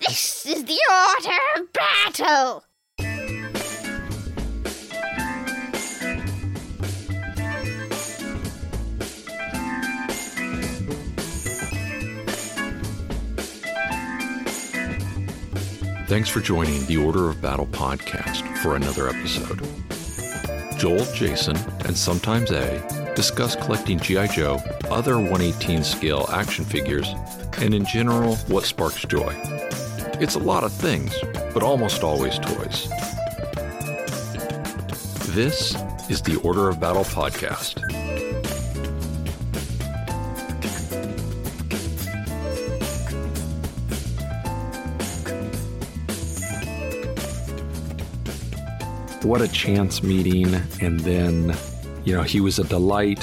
This is the order of battle. Thanks for joining the Order of Battle podcast for another episode. Joel, Jason, and sometimes A discuss collecting G.I. Joe, other 1/18 scale action figures, and in general, what sparks joy. It's a lot of things, but almost always toys. This is the Order of Battle podcast. What a chance meeting, and then, he was a delight.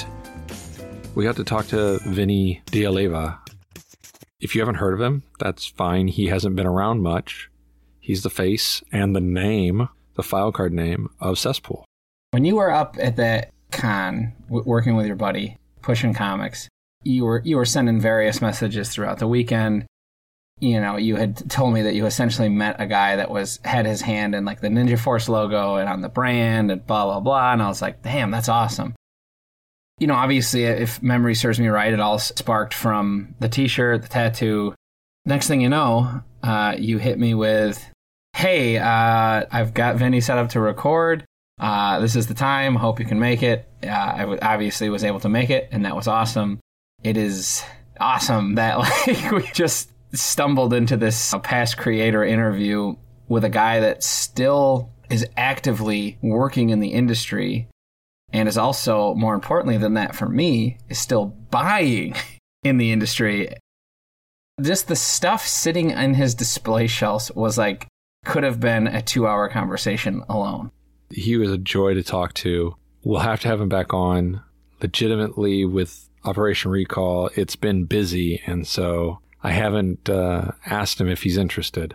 We got to talk to Vinny D'Aleva. If you haven't heard of him, that's fine. He hasn't been around much. He's the face and the name, the file card name of Cesspool. When you were up at that con, working with your buddy, pushing comics, you were sending various messages throughout the weekend. You had told me that you essentially met a guy that had his hand in like the Ninja Force logo and on the brand and blah, blah, blah. And I was like, damn, that's awesome. Obviously, if memory serves me right, it all sparked from the t-shirt, the tattoo. Next thing you know, you hit me with, hey, I've got Vinny set up to record. This is the time. Hope you can make it. I obviously was able to make it, and that was awesome. It is awesome that we just stumbled into this past creator interview with a guy that still is actively working in the industry and is also, more importantly than that for me, is still buying in the industry. Just the stuff sitting in his display shelves was could have been a 2-hour conversation alone. He was a joy to talk to. We'll have to have him back on. Legitimately, with Operation Recall, it's been busy, and so I haven't asked him if he's interested.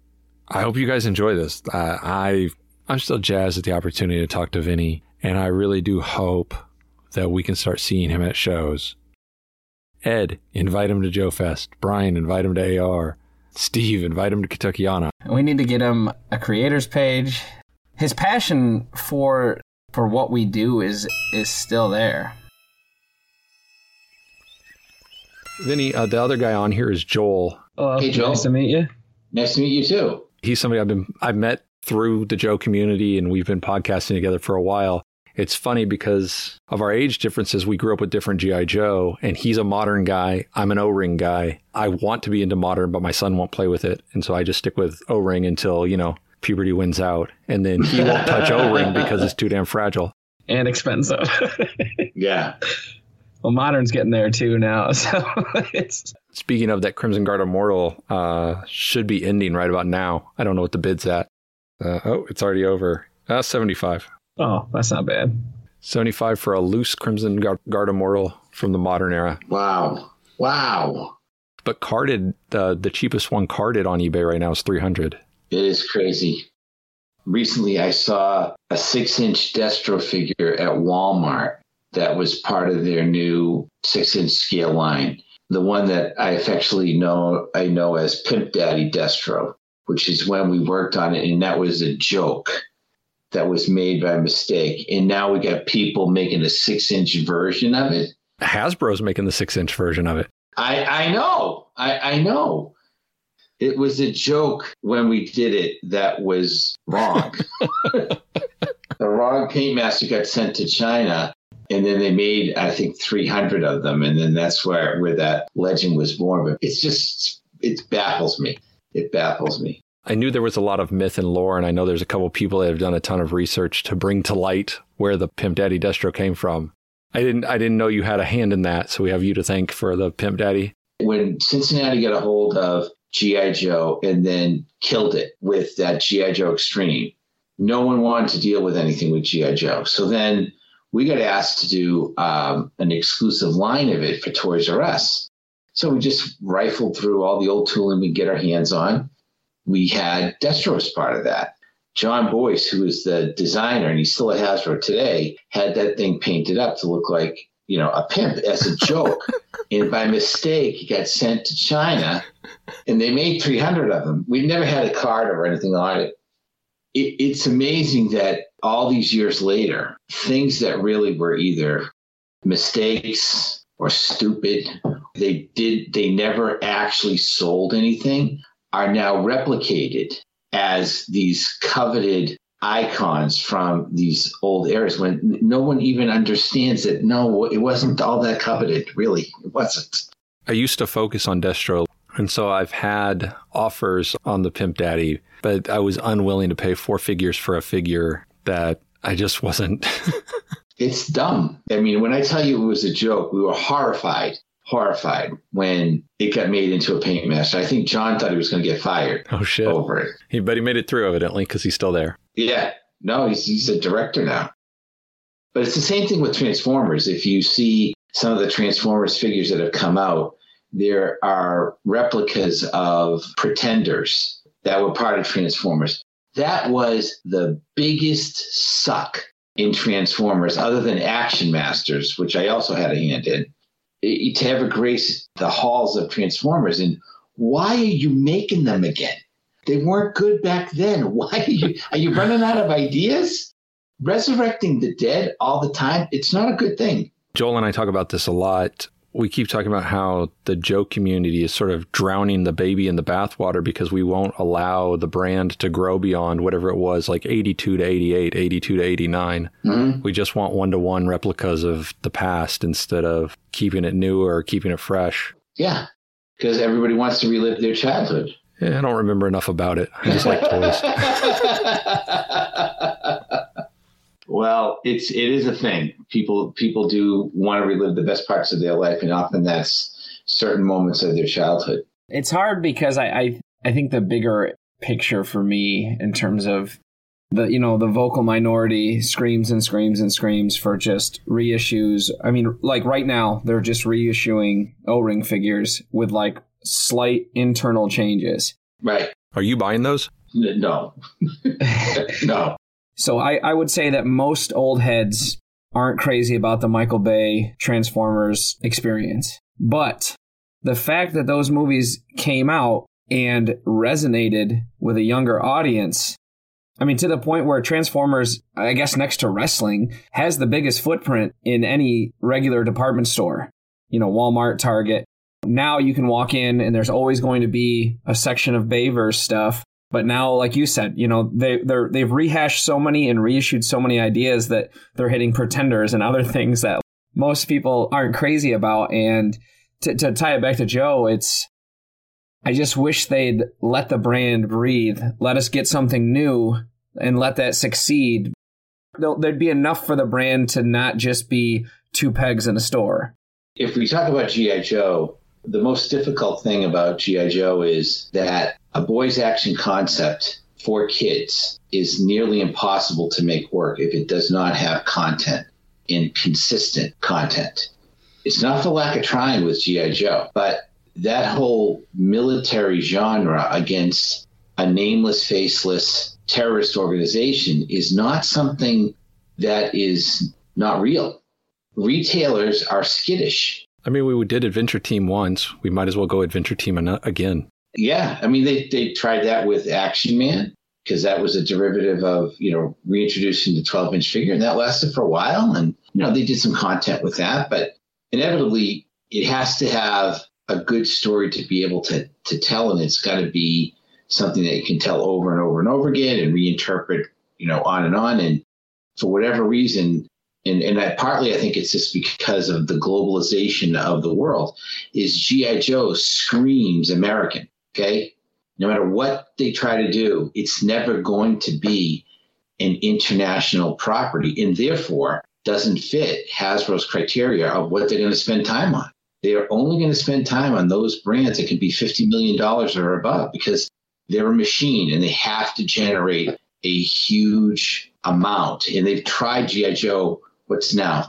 I hope you guys enjoy this. I'm still jazzed at the opportunity to talk to Vinny, and I really do hope that we can start seeing him at shows. Ed, invite him to Joe Fest. Brian, invite him to AR. Steve, invite him to Kentuckiana. We need to get him a creators page. His passion for what we do is still there. Vinny, the other guy on here is Joel. Oh, hey, Joel. Nice to meet you. Nice to meet you too. He's somebody I've met through the Joe community, and we've been podcasting together for a while. It's funny because of our age differences. We grew up with different G.I. Joe, and he's a modern guy. I'm an O-ring guy. I want to be into modern, but my son won't play with it. And so I just stick with O-ring until, puberty wins out. And then he won't touch O-ring because it's too damn fragile. And expensive. Yeah. Well, modern's getting there too now. So it's. Speaking of, that Crimson Guard Immortal should be ending right about now. I don't know what the bid's at. It's already over. 75. Oh, that's not bad. 75 for a loose Crimson Guard Immortal from the modern era. Wow. But carded, the cheapest one carded on eBay right now is $300. It is crazy. Recently, I saw a 6-inch Destro figure at Walmart that was part of their new 6-inch scale line. The one that I affectionately know as Pimp Daddy Destro, which is when we worked on it, and that was a joke that was made by mistake. And now we got people making a 6-inch version of it. Hasbro's making the 6-inch version of it. I know. I know. It was a joke when we did it that was wrong. The wrong paint master got sent to China. And then they made, I think, 300 of them. And then that's where that legend was born. But it baffles me. It baffles me. I knew there was a lot of myth and lore, and I know there's a couple people that have done a ton of research to bring to light where the Pimp Daddy Destro came from. I didn't know you had a hand in that, so we have you to thank for the Pimp Daddy. When Cincinnati got a hold of G.I. Joe and then killed it with that G.I. Joe Extreme, no one wanted to deal with anything with G.I. Joe. So then we got asked to do an exclusive line of it for Toys R Us. So we just rifled through all the old tooling we could get our hands on. We had Destro as part of that. John Boyce, who is the designer, and he's still at Hasbro today, had that thing painted up to look like, a pimp as a joke. And by mistake, it got sent to China, and they made 300 of them. We've never had a card or anything on it. It's amazing that all these years later, things that really were either mistakes or stupid, they never actually sold anything, are now replicated as these coveted icons from these old eras when no one even understands that, no, it wasn't all that coveted. Really, it wasn't. I used to focus on Destro, and so I've had offers on the Pimp Daddy, but I was unwilling to pay 4 figures for a figure that I just wasn't. It's dumb. I mean, when I tell you it was a joke, we were horrified when it got made into a Paint Master. I think John thought he was going to get fired. Oh, shit. Over it. But he made it through, evidently, because he's still there. Yeah. No, he's a director now. But it's the same thing with Transformers. If you see some of the Transformers figures that have come out, there are replicas of Pretenders that were part of Transformers. That was the biggest suck in Transformers, other than Action Masters, which I also had a hand in, to ever grace the halls of Transformers. And why are you making them again? They weren't good back then. Why are you running out of ideas? Resurrecting the dead all the time, it's not a good thing. Joel and I talk about this a lot. We keep talking about how the joke community is sort of drowning the baby in the bathwater because we won't allow the brand to grow beyond whatever it was, like 82 to 88, 82 to 89. Mm-hmm. We just want one-to-one replicas of the past instead of keeping it new or keeping it fresh. Yeah, because everybody wants to relive their childhood. Yeah, I don't remember enough about it. I just like toys. Well, it is a thing. People do want to relive the best parts of their life, and often that's certain moments of their childhood. It's hard because I think the bigger picture for me in terms of the vocal minority screams and screams and screams for just reissues. I mean, like right now, they're just reissuing O-Ring figures with like slight internal changes. Right. Are you buying those? No. No. So I would say that most old heads aren't crazy about the Michael Bay Transformers experience. But the fact that those movies came out and resonated with a younger audience, I mean, to the point where Transformers, I guess next to wrestling, has the biggest footprint in any regular department store. Walmart, Target. Now you can walk in and there's always going to be a section of Bayverse stuff. But now, like you said, they've rehashed so many and reissued so many ideas that they're hitting Pretenders and other things that most people aren't crazy about. And to tie it back to Joe, I just wish they'd let the brand breathe, let us get something new and let that succeed. There'd be enough for the brand to not just be 2 pegs in a store. If we talk about G.I. Joe, the most difficult thing about G.I. Joe is that a boys action concept for kids is nearly impossible to make work if it does not have content and consistent content. It's not for lack of trying with G.I. Joe, but that whole military genre against a nameless, faceless terrorist organization is not something that is not real. Retailers are skittish. I mean, we did Adventure Team once. We might as well go Adventure Team again. Yeah. I mean, they tried that with Action Man because that was a derivative of, reintroducing the 12-inch figure, and that lasted for a while. And, they did some content with that. But inevitably, it has to have a good story to be able to tell, and it's got to be something that you can tell over and over and over again and reinterpret, on and on. And for whatever reason, and partly I think it's just because of the globalization of the world, is G.I. Joe screams American, okay? No matter what they try to do, it's never going to be an international property, and therefore doesn't fit Hasbro's criteria of what they're going to spend time on. They are only going to spend time on those brands that can be $50 million or above because they're a machine and they have to generate a huge amount. And they've tried G.I. Joe, what's now,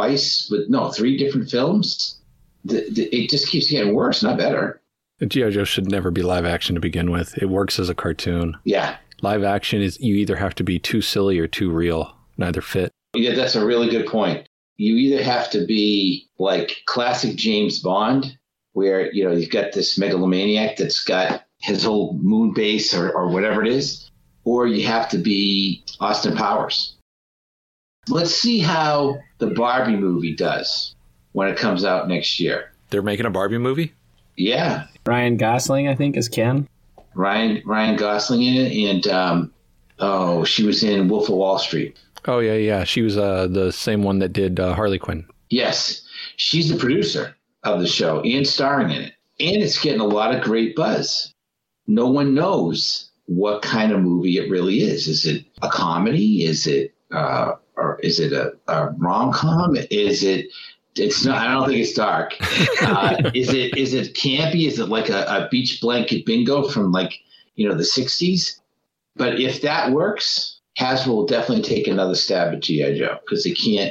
3 different films? It just keeps getting worse, not better. G.I. Joe should never be live action to begin with. It works as a cartoon. Yeah. Live action is you either have to be too silly or too real. Neither fit. Yeah, that's a really good point. You either have to be like classic James Bond, where, you've got this megalomaniac that's got his whole moon base or whatever it is, or you have to be Austin Powers. Let's see how the Barbie movie does when it comes out next year. They're making a Barbie movie? Yeah. Ryan Gosling, I think, is Ken. Ryan Gosling in it, and she was in Wolf of Wall Street. Oh, yeah. She was the same one that did Harley Quinn. Yes. She's the producer of the show and starring in it. And it's getting a lot of great buzz. No one knows what kind of movie it really is. Is it a comedy? Is it or is it a rom-com? It's not. I don't think it's dark. Is it campy? Is it like a beach blanket bingo from the 60s? But if that works, Hasbro will definitely take another stab at G.I. Joe, because they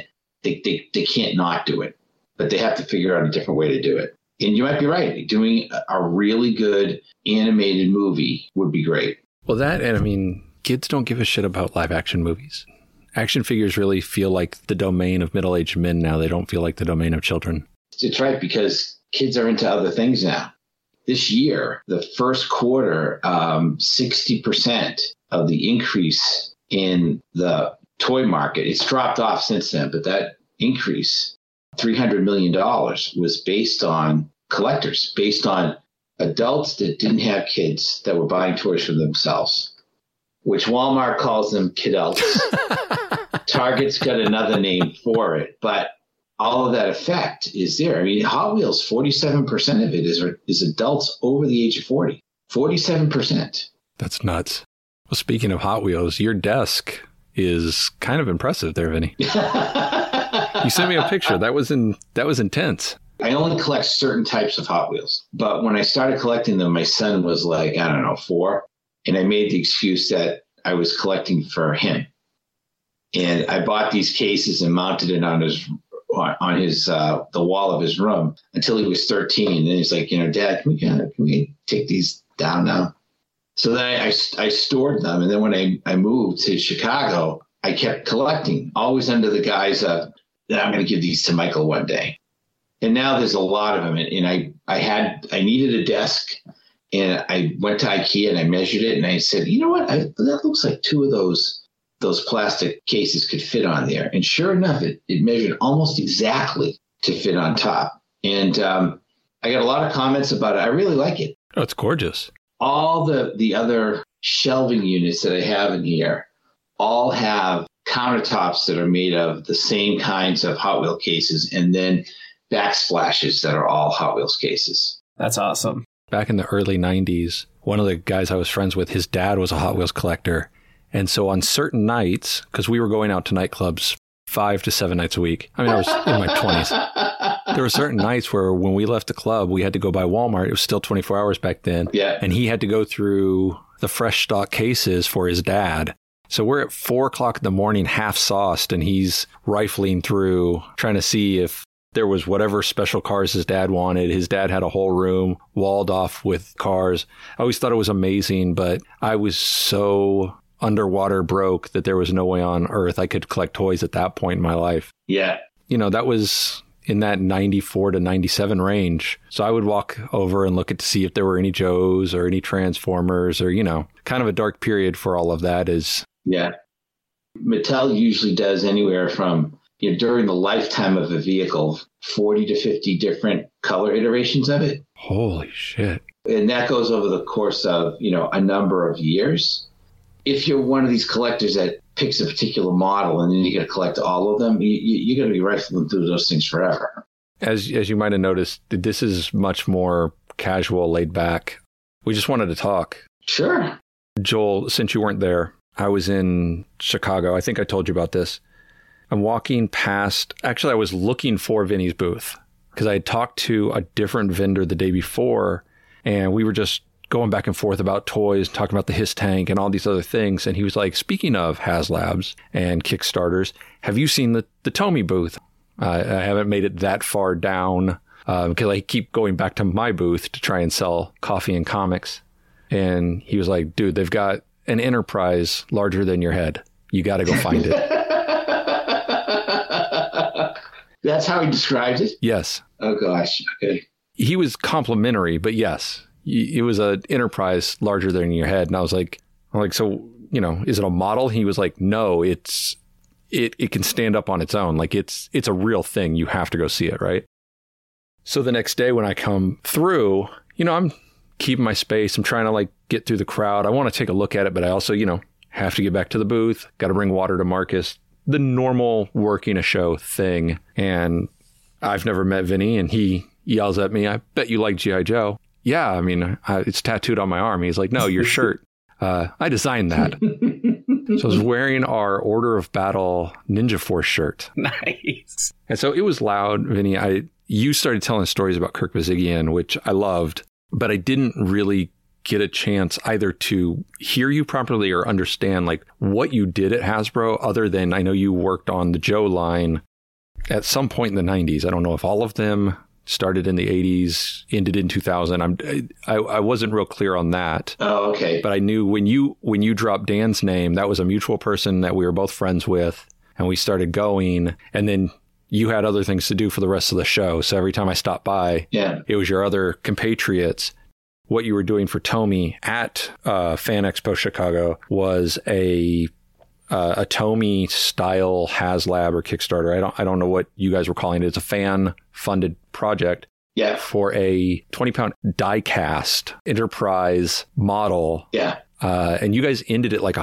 can't not do it, but they have to figure out a different way to do it. And you might be right. Doing a really good animated movie would be great. Well, that, and I mean, kids don't give a shit about live action movies. Action figures really feel like the domain of middle-aged men now. They don't feel like the domain of children. It's right, because kids are into other things now. This year, the first quarter, 60% of the increase in the toy market, it's dropped off since then, but that increase, $300 million, was based on collectors, based on adults that didn't have kids that were buying toys for themselves, which Walmart calls them kidults. Target's got another name for it, but all of that effect is there. I mean, Hot Wheels, 47% of it is adults over the age of 40. 47%. That's nuts. Well, speaking of Hot Wheels, your desk is kind of impressive there, Vinny. You sent me a picture. That was intense. I only collect certain types of Hot Wheels, but when I started collecting them, my son was like, I don't know, 4, and I made the excuse that I was collecting for him. And I bought these cases and mounted it on the wall of his room until he was 13. And then he's like, Dad, can we take these down now? So then I stored them. And then when I moved to Chicago, I kept collecting, always under the guise of that I'm going to give these to Michael one day. And now there's a lot of them. And I needed a desk, and I went to IKEA and I measured it, and I said, you know what? That looks like 2 of those plastic cases could fit on there. And sure enough, it measured almost exactly to fit on top. And I got a lot of comments about it. I really like it. Oh, it's gorgeous. All the other shelving units that I have in here all have countertops that are made of the same kinds of Hot Wheel cases, and then backsplashes that are all Hot Wheels cases. That's awesome. Back in the early 90s, one of the guys I was friends with, his dad was a Hot Wheels collector. And so on certain nights, because we were going out to nightclubs 5 to 7 nights a week. I mean, I was in my 20s. There were certain nights where when we left the club, we had to go by Walmart. It was still 24 hours back then. Yeah. And he had to go through the fresh stock cases for his dad. So we're at 4 o'clock in the morning, half sauced, and he's rifling through, trying to see if there was whatever special cars his dad wanted. His dad had a whole room walled off with cars. I always thought it was amazing, but I was so underwater broke that there was no way on earth I could collect toys at that point in my life. Yeah. That was in that 94 to 97 range. So I would walk over and look to see if there were any Joes or any Transformers or, kind of a dark period for all of that is. Yeah. Mattel usually does anywhere from, during the lifetime of a vehicle, 40 to 50 different color iterations of it. Holy shit. And that goes over the course of, a number of years. If you're one of these collectors that picks a particular model and then you got to collect all of them, you're going to be rifling through those things forever. As you might have noticed, this is much more casual, laid back. We just wanted to talk. Sure. Joel, since you weren't there, I was in Chicago. I think I told you about this. I'm walking past, actually, I was looking for Vinny's booth because I had talked to a different vendor the day before, and we were just going back and forth about toys, talking about the Hiss Tank and all these other things. And he was like, speaking of HasLabs and Kickstarters, have you seen the Tomy booth? I haven't made it that far down because I keep going back to my booth to try and sell coffee and comics. And he was like, dude, they've got an Enterprise larger than your head. You got to go find it. That's how he described it? Yes. Oh, gosh. Okay. He was complimentary, but yes, it was an enterprise larger than your head. And I'm like, so, is it a model? He was like, no, it can stand up on its own. Like it's a real thing. You have to go see it. Right. So the next day when I come through, I'm keeping my space. I'm trying to like get through the crowd. I want to take a look at it, but I also, have to get back to the booth. Got to bring water to Marcus, the normal working a show thing. And I've never met Vinny, and he yells at me, I bet you like G.I. Joe. Yeah, I mean, it's tattooed on my arm. He's like, no, your shirt. I designed that. So I was wearing our Order of Battle Ninja Force shirt. Nice. And so it was loud, Vinny. You started telling stories about Kirk Bazigian, which I loved, but I didn't really get a chance either to hear you properly or understand like what you did at Hasbro, other than I know you worked on the Joe line at some point in the 90s. I don't know if all of them started in the 80s, ended in 2000. I wasn't real clear on that. Oh, okay. But I knew when you dropped Dan's name, that was a mutual person that we were both friends with, and we started going. And then you had other things to do for the rest of the show. So every time I stopped by, it was your other compatriots. What you were doing for Tomy at Fan Expo Chicago was a Tomy style HasLab or Kickstarter. I don't know what you guys were calling it. It's a fan funded project. Yeah. For a 20-pound die cast enterprise model. Yeah. And you guys ended it like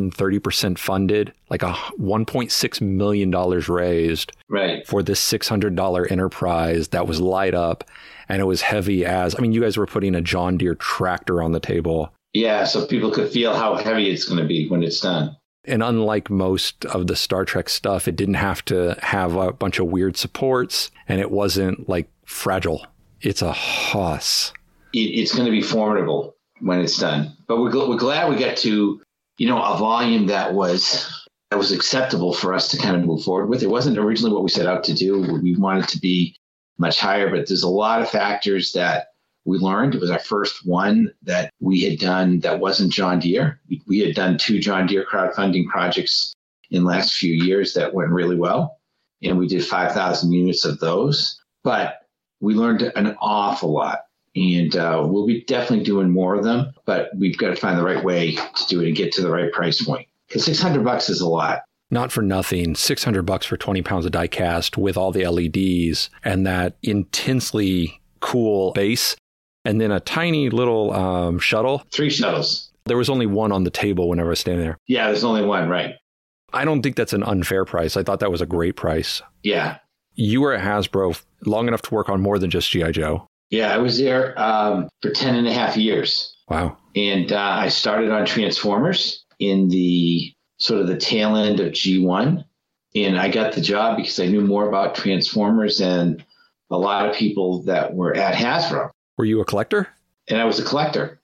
130% funded, like a $1.6 million raised. Right. For this $600 enterprise that was light up, and it was heavy as, you guys were putting a John Deere tractor on the table. Yeah. So people could feel how heavy it's going to be when it's done. And unlike most of the Star Trek stuff, it didn't have to have a bunch of weird supports, and it wasn't like fragile. It's a hoss. It's going to be formidable when it's done. But we're glad we got to, a volume that was acceptable for us to kind of move forward with. It wasn't originally what we set out to do. We wanted to be much higher, but there's a lot of factors that we learned. It was our first one that we had done that wasn't John Deere. We had done 2 John Deere crowdfunding projects in the last few years that went really well. And we did 5,000 units of those. But we learned an awful lot. And we'll be definitely doing more of them. But we've got to find the right way to do it and get to the right price point. Because $600 is a lot. Not for nothing, $600 for 20 pounds of die cast with all the LEDs and that intensely cool base. And then a tiny little shuttle. 3 shuttles. There was only one on the table whenever I was standing there. Yeah, there's only one, right. I don't think that's an unfair price. I thought that was a great price. Yeah. You were at Hasbro long enough to work on more than just G.I. Joe. Yeah, I was there for 10 and a half years. Wow. And I started on Transformers in the sort of the tail end of G1. And I got the job because I knew more about Transformers than a lot of people that were at Hasbro. Were you a collector? And I was a collector.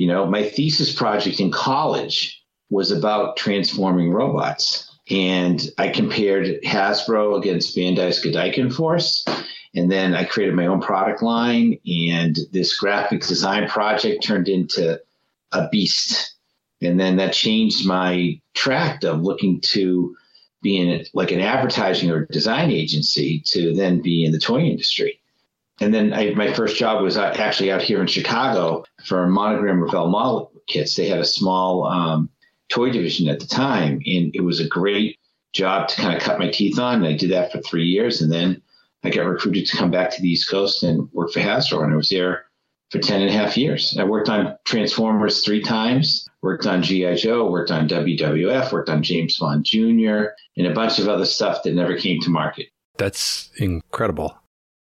My thesis project in college was about transforming robots. And I compared Hasbro against Bandai's Godiken Force. And then I created my own product line. And this graphics design project turned into a beast. And then that changed my track of looking to be in like an advertising or design agency to then be in the toy industry. And then my first job was actually out here in Chicago for Monogram Revell model kits. They had a small toy division at the time, and it was a great job to kind of cut my teeth on. And I did that for 3 years, and then I got recruited to come back to the East Coast and work for Hasbro, and I was there for 10 and a half years. I worked on Transformers 3 times, worked on G.I. Joe, worked on WWF, worked on James Bond Jr., and a bunch of other stuff that never came to market. That's incredible.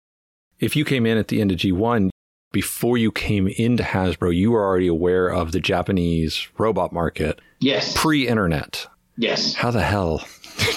If you came in at the end of G1, before you came into Hasbro, you were already aware of the Japanese robot market. Yes. Pre-internet. Yes. How the hell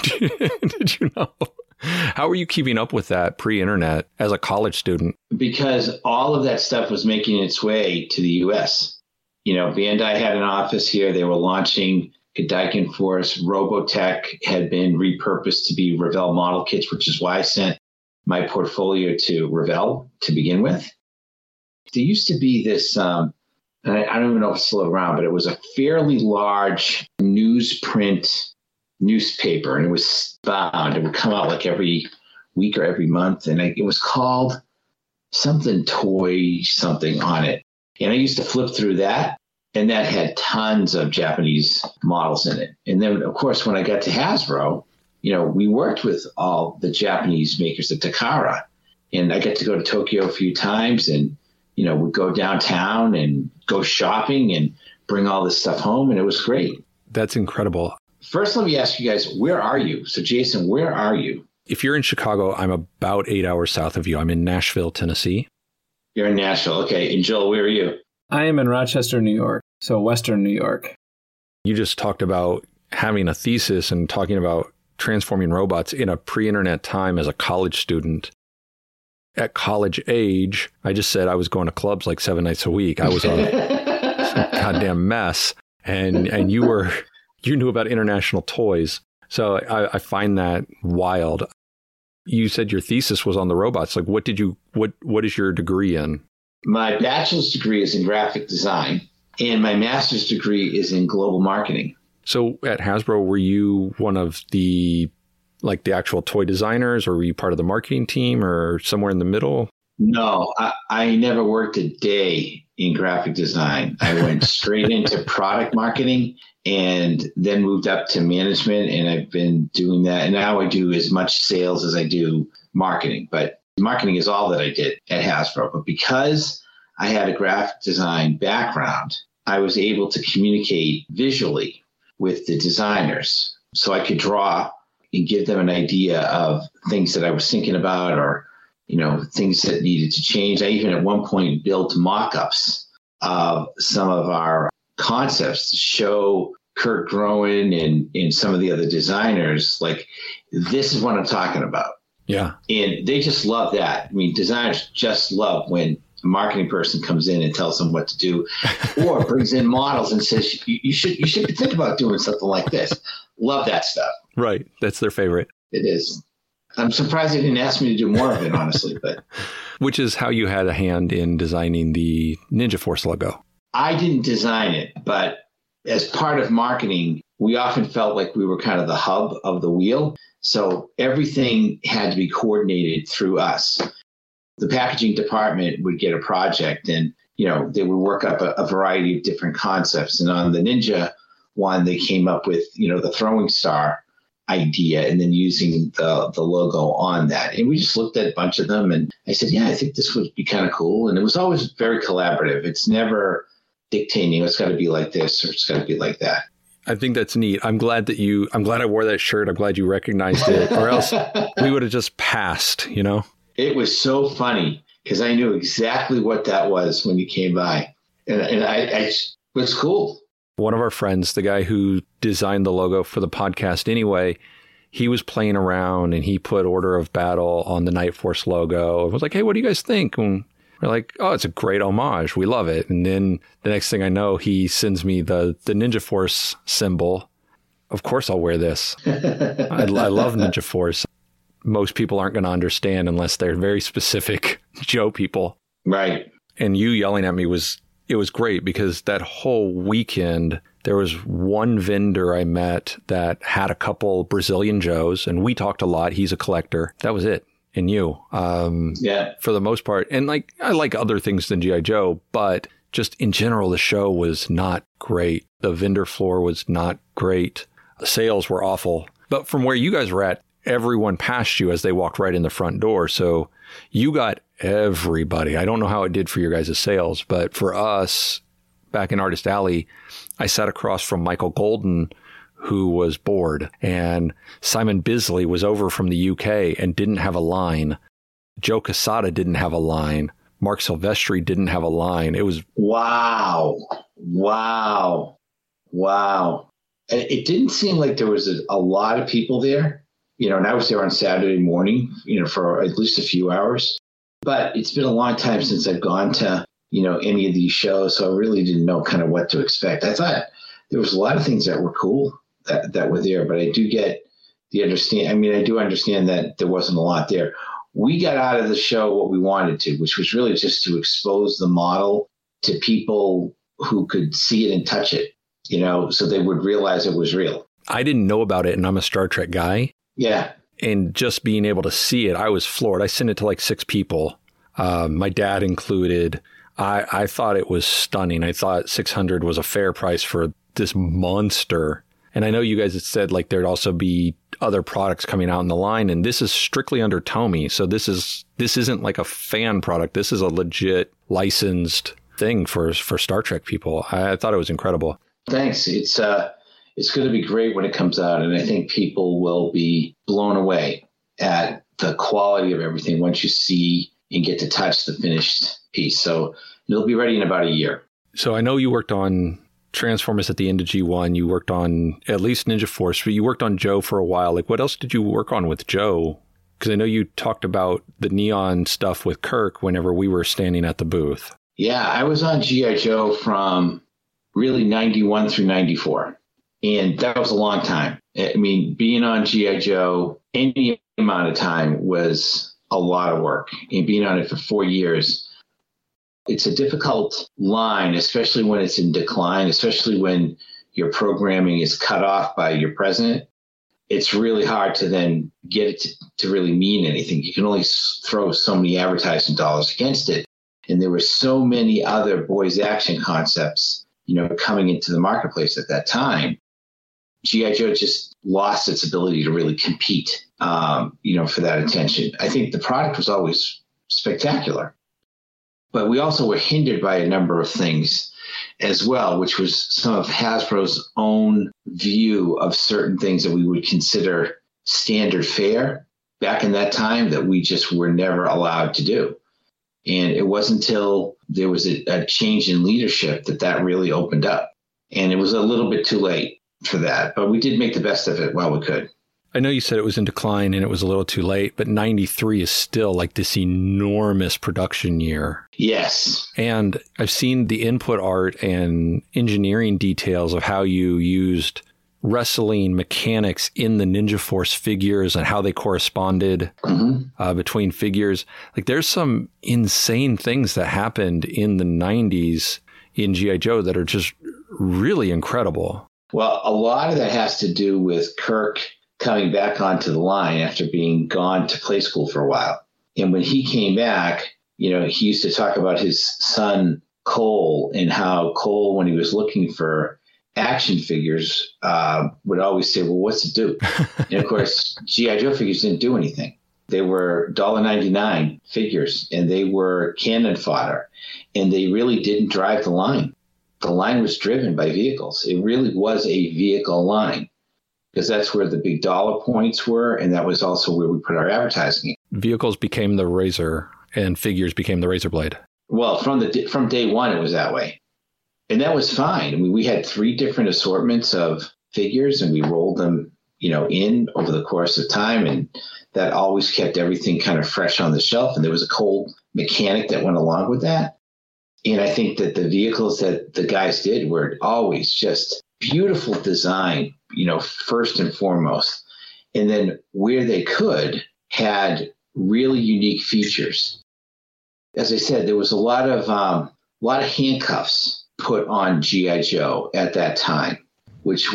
did you know? How were you keeping up with that pre-internet as a college student? Because all of that stuff was making its way to the U.S. Bandai had an office here. They were launching Godiken Force. Robotech had been repurposed to be Revell model kits, which is why I sent my portfolio to Revell to begin with. There used to be this, and I don't even know if it's still around, but it was a fairly large newsprint newspaper, and it was bound. It would come out like every week or every month. And it was called something toy something on it. And I used to flip through that. And that had tons of Japanese models in it. And then, of course, when I got to Hasbro, we worked with all the Japanese makers at Takara. And I got to go to Tokyo a few times and, we'd go downtown and go shopping and bring all this stuff home. And it was great. That's incredible. First, let me ask you guys, where are you? So, Jason, where are you? If you're in Chicago, I'm about 8 hours south of you. I'm in Nashville, Tennessee. You're in Nashville. Okay. And Joel, where are you? I am in Rochester, New York. So Western New York. You just talked about having a thesis and talking about transforming robots in a pre-internet time as a college student. At college age, I just said I was going to clubs like 7 nights a week. I was a goddamn mess. And you knew about international toys. So I find that wild. You said your thesis was on the robots. Like, what is your degree in? My bachelor's degree is in graphic design, and my master's degree is in global marketing. So at Hasbro, were you one of the actual toy designers, or were you part of the marketing team, or somewhere in the middle? No, I never worked a day in graphic design. I went straight into product marketing and then moved up to management, and I've been doing that. And now I do as much sales as I do marketing, but marketing is all that I did at Hasbro. But because I had a graphic design background, I was able to communicate visually with the designers. So I could draw and give them an idea of things that I was thinking about, or, things that needed to change. I even at one point built mock-ups of some of our concepts to show Kurt Groen and some of the other designers, like, this is what I'm talking about. Yeah. And they just love that. I mean, designers just love when a marketing person comes in and tells them what to do, or brings in models and says, you should think about doing something like this. Love that stuff. Right. That's their favorite. It is. I'm surprised they didn't ask me to do more of it, honestly. But which is how you had a hand in designing the Ninja Force logo. I didn't design it, but as part of marketing, we often felt like we were kind of the hub of the wheel. So everything had to be coordinated through us. The packaging department would get a project and, they would work up a variety of different concepts. And on the Ninja one, they came up with, the throwing star idea and then using the logo on that. And we just looked at a bunch of them and I said, yeah, I think this would be kind of cool. And it was always very collaborative. It's never dictating, it's got to be like this or it's got to be like that. I think that's neat. I'm glad I wore that shirt. I'm glad you recognized it, or else we would have just passed, It was so funny because I knew exactly what that was when you came by. And I it was cool. One of our friends, the guy who designed the logo for the podcast anyway, he was playing around and he put Order of Battle on the Night Force logo. I was like, hey, what do you guys think? And we're like, oh, it's a great homage. We love it. And then the next thing I know, he sends me the Ninja Force symbol. Of course, I'll wear this. I love Ninja Force. Most people aren't going to understand unless they're very specific Joe people. Right. And you yelling at me it was great because that whole weekend, there was one vendor I met that had a couple Brazilian Joes, and we talked a lot. He's a collector. That was it. And you, for the most part. And I like other things than G.I. Joe, but just in general, the show was not great. The vendor floor was not great. The sales were awful. But from where you guys were at, everyone passed you as they walked right in the front door. So you got everybody. I don't know how it did for your guys' sales, but for us back in Artist Alley, I sat across from Michael Golden, who was bored, and Simon Bisley was over from the UK and didn't have a line. Joe Quesada didn't have a line. Mark Silvestri didn't have a line. It was wow. It didn't seem like there was a lot of people there, and I was there on Saturday morning, for at least a few hours. But it's been a long time since I've gone to, any of these shows, so I really didn't know kind of what to expect. I thought there was a lot of things that were cool that were there, but I do get I do understand that there wasn't a lot there. We got out of the show what we wanted to, which was really just to expose the model to people who could see it and touch it, so they would realize it was real. I didn't know about it, and I'm a Star Trek guy. Yeah. And just being able to see it, I was floored. I sent it to like 6 people, my dad included. I thought it was stunning. I thought $600 was a fair price for this monster. And I know you guys had said like there'd also be other products coming out in the line, and this is strictly under Tomy. So this isn't like a fan product. This is a legit licensed thing for Star Trek people. I thought it was incredible. Thanks. It's going to be great when it comes out, and I think people will be blown away at the quality of everything once you see and get to touch the finished piece. So it'll be ready in about a year. So I know you worked on Transformers at the end of G1. You worked on at least Ninja Force, but you worked on Joe for a while. Like, what else did you work on with Joe? Because I know you talked about the neon stuff with Kirk whenever we were standing at the booth. Yeah, I was on G.I. Joe from really 91 through 94. And that was a long time. I mean, being on G.I. Joe any amount of time was a lot of work. And being on it for 4 years, it's a difficult line, especially when it's in decline, especially when your programming is cut off by your president. It's really hard to then get it to really mean anything. You can only throw so many advertising dollars against it. And there were so many other boys action concepts, coming into the marketplace at that time. G.I. Joe just lost its ability to really compete, for that attention. I think the product was always spectacular, but we also were hindered by a number of things as well, which was some of Hasbro's own view of certain things that we would consider standard fare back in that time that we just were never allowed to do. And it wasn't until there was a change in leadership that really opened up. And it was a little bit too late for that, but we did make the best of it while we could. I know you said it was in decline and it was a little too late, but 93 is still like this enormous production year. Yes. And I've seen the input art and engineering details of how you used wrestling mechanics in the Ninja Force figures and how they corresponded between figures. Like, there's some insane things that happened in the 90s in G.I. Joe that are just really incredible. Well, a lot of that has to do with Kirk coming back onto the line after being gone to play school for a while. And when he came back, he used to talk about his son, Cole, and how Cole, when he was looking for action figures, would always say, well, what's it do? And of course, G.I. Joe figures didn't do anything. They were $1.99 figures, and they were cannon fodder, and they really didn't drive the line. The line was driven by vehicles. It really was a vehicle line, because that's where the big dollar points were, and that was also where we put our advertising in. Vehicles became the razor, and figures became the razor blade. Well, from day one, it was that way. And that was fine. I mean, we had 3 different assortments of figures, and we rolled them, in over the course of time, and that always kept everything kind of fresh on the shelf. And there was a cold mechanic that went along with that. And I think that the vehicles that the guys did were always just beautiful design, first and foremost. And then where they could, had really unique features. As I said, there was a lot of handcuffs put on G.I. Joe at that time, it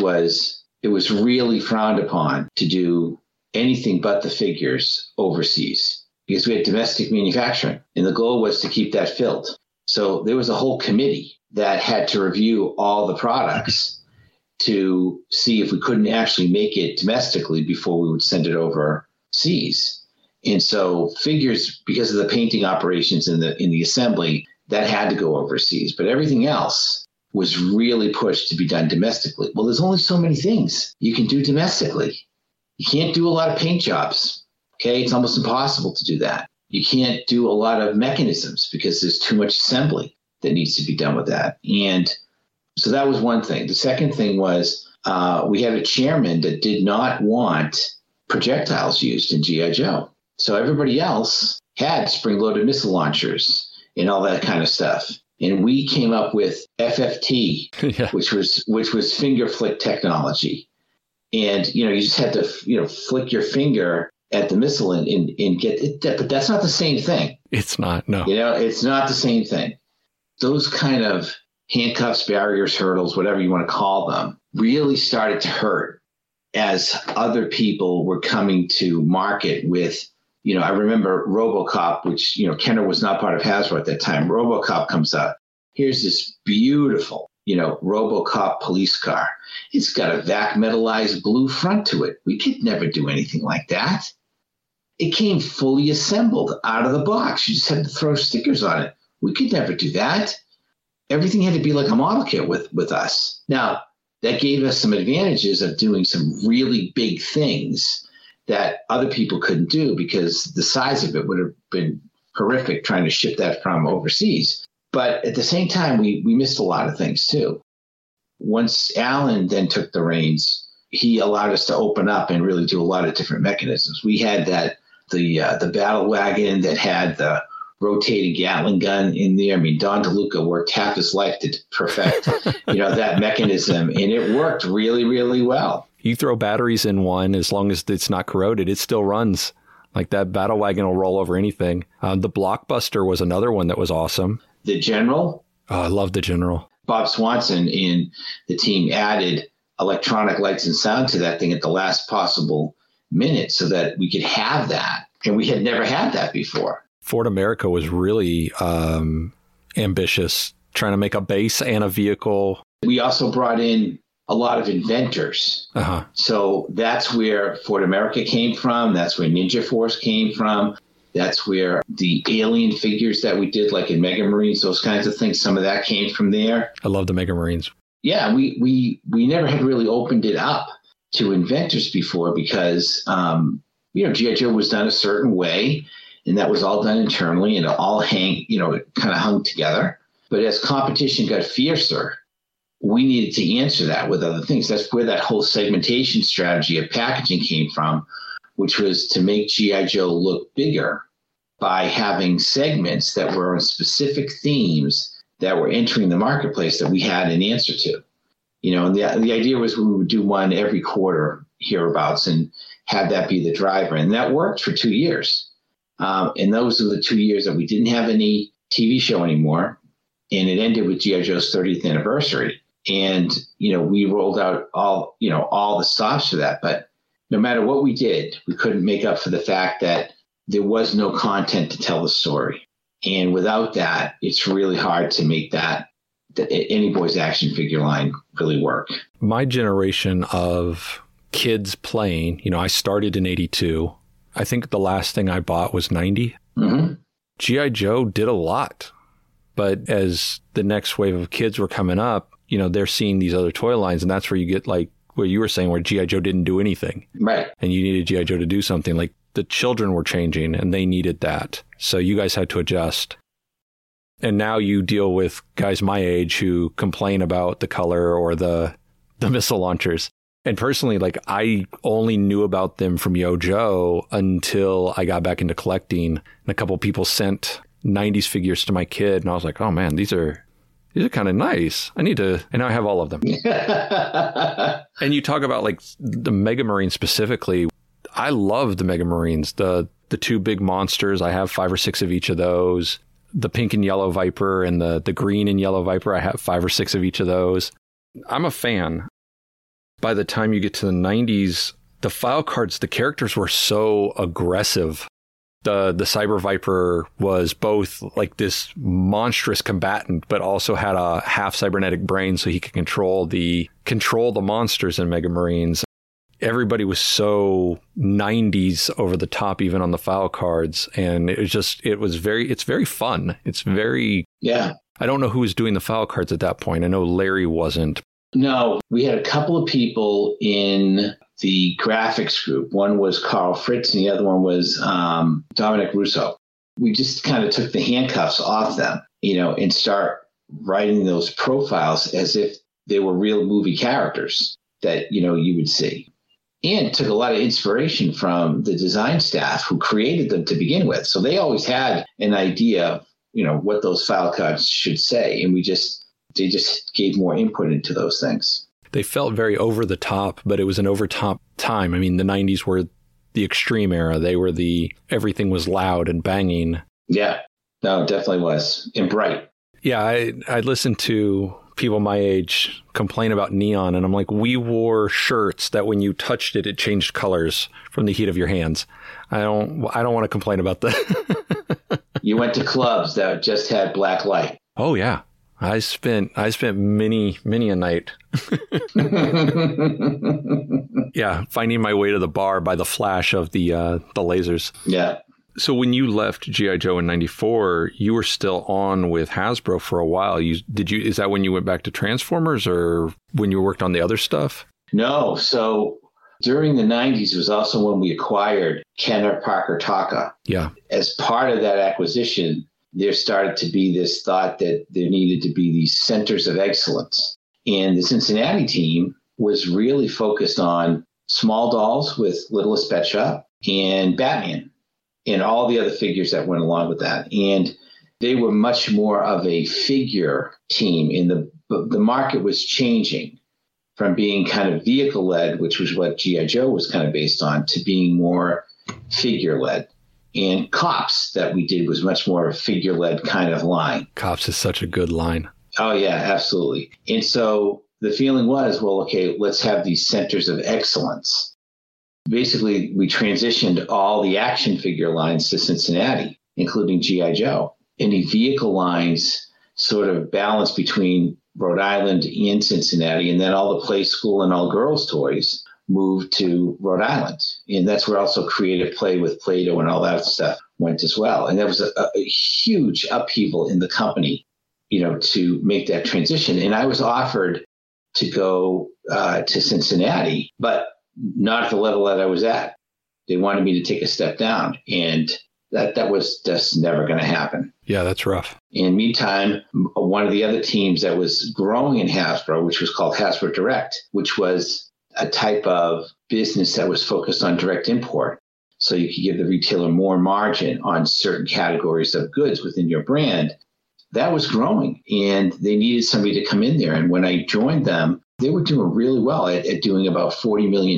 was really frowned upon to do anything but the figures overseas, because we had domestic manufacturing, and the goal was to keep that filled. So there was a whole committee that had to review all the products to see if we couldn't actually make it domestically before we would send it overseas. And so figures, because of the painting operations in the assembly, that had to go overseas. But everything else was really pushed to be done domestically. Well, there's only so many things you can do domestically. You can't do a lot of paint jobs. Okay, it's almost impossible to do that. You can't do a lot of mechanisms because there's too much assembly that needs to be done with that. And so that was one thing. The second thing was we had a chairman that did not want projectiles used in G.I. Joe. So everybody else had spring-loaded missile launchers and all that kind of stuff. And we came up with FFT, yeah, which was finger flick technology. And, you just had to, flick your finger at the missile and get it. But that's not the same thing. It's not, no. It's not the same thing. Those kind of handcuffs, barriers, hurdles, whatever you want to call them, really started to hurt as other people were coming to market with, I remember RoboCop, which, Kenner was not part of Hasbro at that time. RoboCop comes out. Here's this beautiful, RoboCop police car. It's got a vac metallized blue front to it. We could never do anything like that. It came fully assembled out of the box. You just had to throw stickers on it. We could never do that. Everything had to be like a model kit with us. Now, that gave us some advantages of doing some really big things that other people couldn't do because the size of it would have been horrific trying to ship that from overseas. But at the same time, we missed a lot of things too. Once Alan then took the reins, he allowed us to open up and really do a lot of different mechanisms. We had the battle wagon that had the rotating Gatling gun in there. I mean, Don DeLuca worked half his life to perfect, that mechanism, and it worked really, really well. You throw batteries in one, as long as it's not corroded, it still runs. Like that battle wagon will roll over anything. The Blockbuster was another one that was awesome. The General. Oh, I love the General. Bob Swanson and the team added electronic lights and sound to that thing at the last possible minute so that we could have that. And we had never had that before. Ford America was really ambitious, trying to make a base and a vehicle. We also brought in a lot of inventors. Uh-huh. So that's where Ford America came from. That's where Ninja Force came from. That's where the alien figures that we did, like in Mega Marines, those kinds of things, some of that came from there. I love the Mega Marines. Yeah, we never had really opened it up to inventors before because, G.I. Joe was done a certain way, and that was all done internally, and it all kind of hung together. But as competition got fiercer, we needed to answer that with other things. That's where that whole segmentation strategy of packaging came from, which was to make G.I. Joe look bigger by having segments that were on specific themes that were entering the marketplace that we had an answer to. And the idea was we would do one every quarter hereabouts and have that be the driver. And that worked for 2 years. And those are the 2 years that we didn't have any TV show anymore. And it ended with G.I. Joe's 30th anniversary. And, we rolled out all the stops for that. But no matter what we did, we couldn't make up for the fact that there was no content to tell the story. And without that, it's really hard to make that Any Boys action figure line really work. My generation of kids playing, I started in 82. I think the last thing I bought was 90. Mm-hmm. G.I. Joe did a lot. But as the next wave of kids were coming up, they're seeing these other toy lines. And that's where you get like what you were saying, where G.I. Joe didn't do anything. Right. And you needed G.I. Joe to do something. Like the children were changing and they needed that. So you guys had to adjust. And now you deal with guys my age who complain about the color or the missile launchers. And personally, like I only knew about them from Yo Joe until I got back into collecting. And a couple people sent 90s figures to my kid. And I was like, oh man, these are kind of nice. And now I have all of them. And you talk about like the Mega Marines specifically. I love the Mega Marines, the two big monsters. I have 5 or 6 of each of those. The pink and yellow Viper and the green and yellow Viper. I have 5 or 6 of each of those. I'm a fan. By the time you get to the 90s, the file cards, the characters were so aggressive. The Cyber Viper was both like this monstrous combatant, but also had a half cybernetic brain so he could control the monsters in Mega Marines. Everybody was so 90s over the top, even on the file cards. And it's very fun. It's very, yeah. I don't know who was doing the file cards at that point. I know Larry wasn't. No, we had a couple of people in the graphics group. One was Carl Fritz and the other one was Dominic Russo. We just kind of took the handcuffs off them, and start writing those profiles as if they were real movie characters that, you would see. And took a lot of inspiration from the design staff who created them to begin with. So they always had an idea of, what those file cards should say. And they just gave more input into those things. They felt very over the top, but it was an over top time. I mean, the 90s were the extreme era. They were everything was loud and banging. Yeah, no, it definitely was. And bright. Yeah, I listened to people my age complain about neon, and I'm like, we wore shirts that when you touched it, it changed colors from the heat of your hands. I don't want to complain about that. You went to clubs that just had black light. Oh yeah. I spent many a night. Yeah, finding my way to the bar by the flash of the lasers. Yeah. So when you left G.I. Joe in '94, you were still on with Hasbro for a while. Is that when you went back to Transformers, or when you worked on the other stuff? No. So during the 90s was also when we acquired Kenner Parker Taka. Yeah. As part of that acquisition, there started to be this thought that there needed to be these centers of excellence. And the Cincinnati team was really focused on small dolls with Littlest Pet Shop and Batman and all the other figures that went along with that. And they were much more of a figure team. And the market was changing from being kind of vehicle-led, which was what G.I. Joe was kind of based on, to being more figure-led. And Cops that we did was much more a figure-led kind of line. Cops is such a good line. Oh, yeah, absolutely. And so the feeling was, well, okay, let's have these centers of excellence. Basically, we transitioned all the action figure lines to Cincinnati, including G.I. Joe. Any vehicle lines sort of balanced between Rhode Island and Cincinnati, and then all the Play School and all girls toys moved to Rhode Island. And that's where also Creative Play with Play-Doh and all that stuff went as well. And there was a huge upheaval in the company, to make that transition. And I was offered to go to Cincinnati, but not at the level that I was at. They wanted me to take a step down, and that was just never going to happen. Yeah, that's rough. In meantime, one of the other teams that was growing in Hasbro, which was called Hasbro Direct, which was a type of business that was focused on direct import. So you could give the retailer more margin on certain categories of goods within your brand. That was growing, and they needed somebody to come in there. And when I joined them, they were doing really well at doing about $40 million.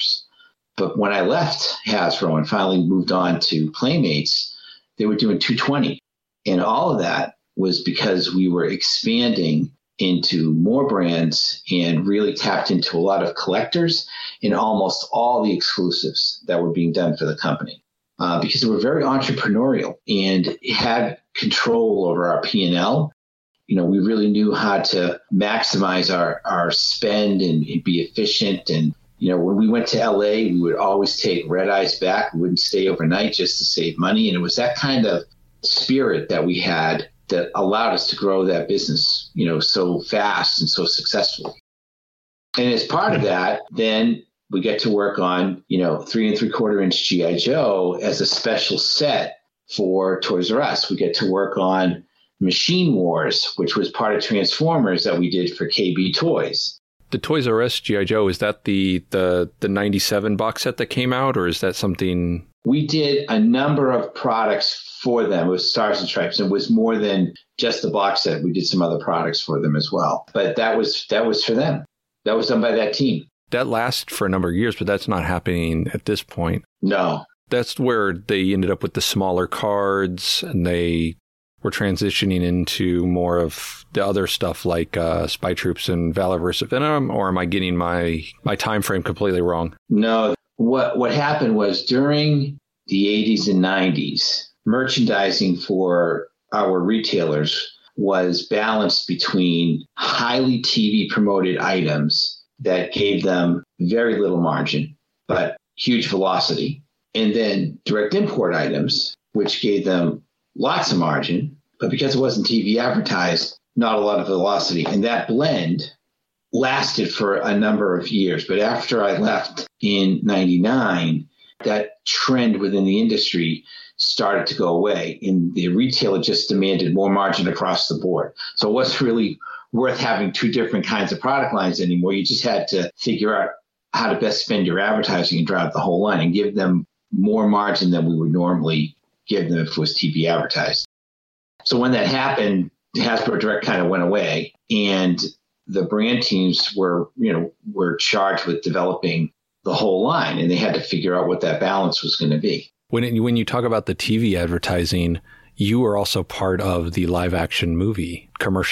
But when I left Hasbro and finally moved on to Playmates, they were doing 220. And all of that was because we were expanding into more brands and really tapped into a lot of collectors and almost all the exclusives that were being done for the company. Because they were very entrepreneurial and had control over our P&L. We really knew how to maximize our spend and be efficient. And, when we went to LA, we would always take red eyes back. We wouldn't stay overnight just to save money. And it was that kind of spirit that we had that allowed us to grow that business, so fast and so successfully. And as part of that, then we get to work on, 3 3/4 inch G.I. Joe as a special set for Toys R Us. We get to work on Machine Wars, which was part of Transformers that we did for KB Toys. The Toys R Us G.I. Joe, is that the 97 box set that came out, or is that something? We did a number of products for them with Stars and Stripes. It was more than just the box set. We did some other products for them as well. But that was for them. That was done by that team. That lasted for a number of years, but that's not happening at this point. No. That's where they ended up with the smaller cards, and they were transitioning into more of the other stuff like Spy Troops and Valor vs. Venom, or am I getting my time frame completely wrong? No. What happened was during the 80s and 90s, merchandising for our retailers was balanced between highly TV promoted items that gave them very little margin, but huge velocity. And then direct import items, which gave them lots of margin, but because it wasn't TV advertised, not a lot of velocity. And that blend lasted for a number of years. But after I left in 99, that trend within the industry started to go away. And the retailer just demanded more margin across the board. So it wasn't really worth having two different kinds of product lines anymore. You just had to figure out how to best spend your advertising and drive the whole line and give them more margin than we would normally give them if it was TV advertised. So when that happened, Hasbro Direct kind of went away, and the brand teams were charged with developing the whole line, and they had to figure out what that balance was going to be. When you talk about the TV advertising, you were also part of the live action movie commercial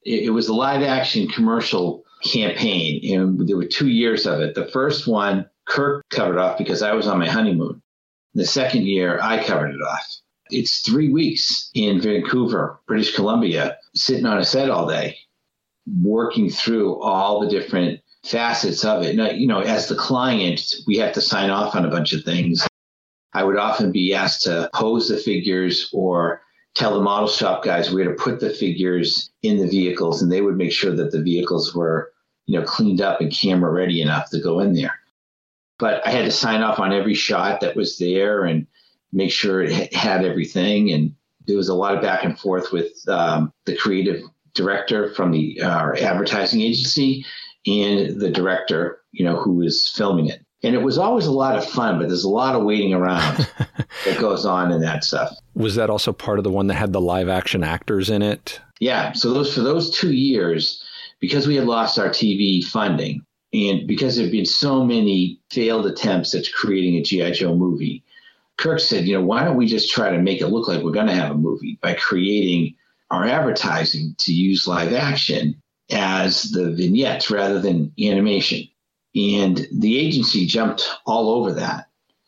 It was a live action commercial campaign, and there were 2 years of it. The first one, Kirk covered off because I was on my honeymoon. The second year, I covered it off. It's 3 weeks in Vancouver, British Columbia, sitting on a set all day, working through all the different facets of it. Now, as the client, we have to sign off on a bunch of things. I would often be asked to pose the figures or tell the model shop guys where to put the figures in the vehicles, and they would make sure that the vehicles were, cleaned up and camera ready enough to go in there. But I had to sign off on every shot that was there and make sure it had everything. And there was a lot of back and forth with the creative director from our advertising agency and the director, who was filming it. And it was always a lot of fun, but there's a lot of waiting around that goes on in that stuff. Was that also part of the one that had the live action actors in it? Yeah. So for those 2 years, because we had lost our TV funding and because there had been so many failed attempts at creating a G.I. Joe movie, Kirk said, why don't we just try to make it look like we're going to have a movie by creating our advertising to use live action as the vignettes rather than animation. And the agency jumped all over that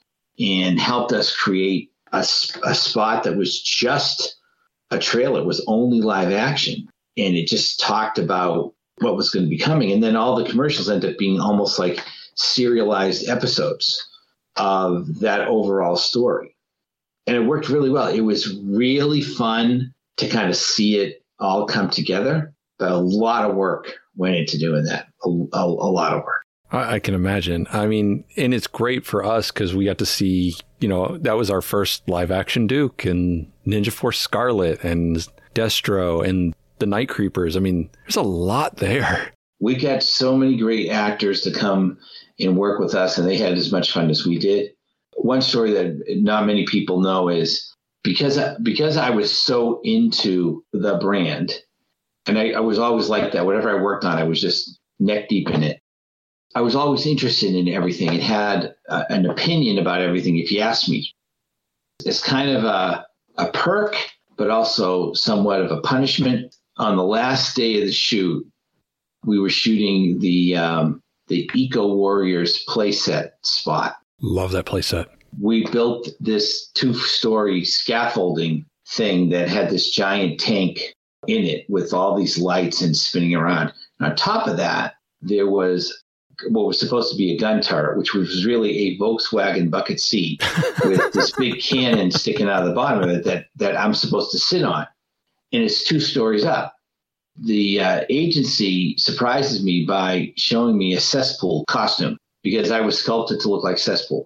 and helped us create a spot that was just a trailer. It was only live action. And it just talked about what was going to be coming. And then all the commercials ended up being almost like serialized episodes of that overall story. And it worked really well. It was really fun to kind of see it all come together. But a lot of work went into doing that. A lot of work. I can imagine. I mean, and it's great for us because we got to see, that was our first live action Duke and Ninja Force Scarlet and Destro and the Night Creepers. I mean, there's a lot there. We got so many great actors to come and work with us, and they had as much fun as we did. One story that not many people know is because I was so into the brand, and I was always like that. Whatever I worked on, I was just neck deep in it. I was always interested in everything. It had an opinion about everything if you asked me. It's kind of a perk, but also somewhat of a punishment. On the last day of the shoot, we were shooting the Eco Warriors playset spot. Love that playset. We built this 2-story scaffolding thing that had this giant tank in it with all these lights and spinning around. And on top of that, there was what was supposed to be a gun turret, which was really a Volkswagen bucket seat with this big cannon sticking out of the bottom of it that I'm supposed to sit on. And it's 2 stories up. The agency surprises me by showing me a cesspool costume because I was sculpted to look like Cesspool.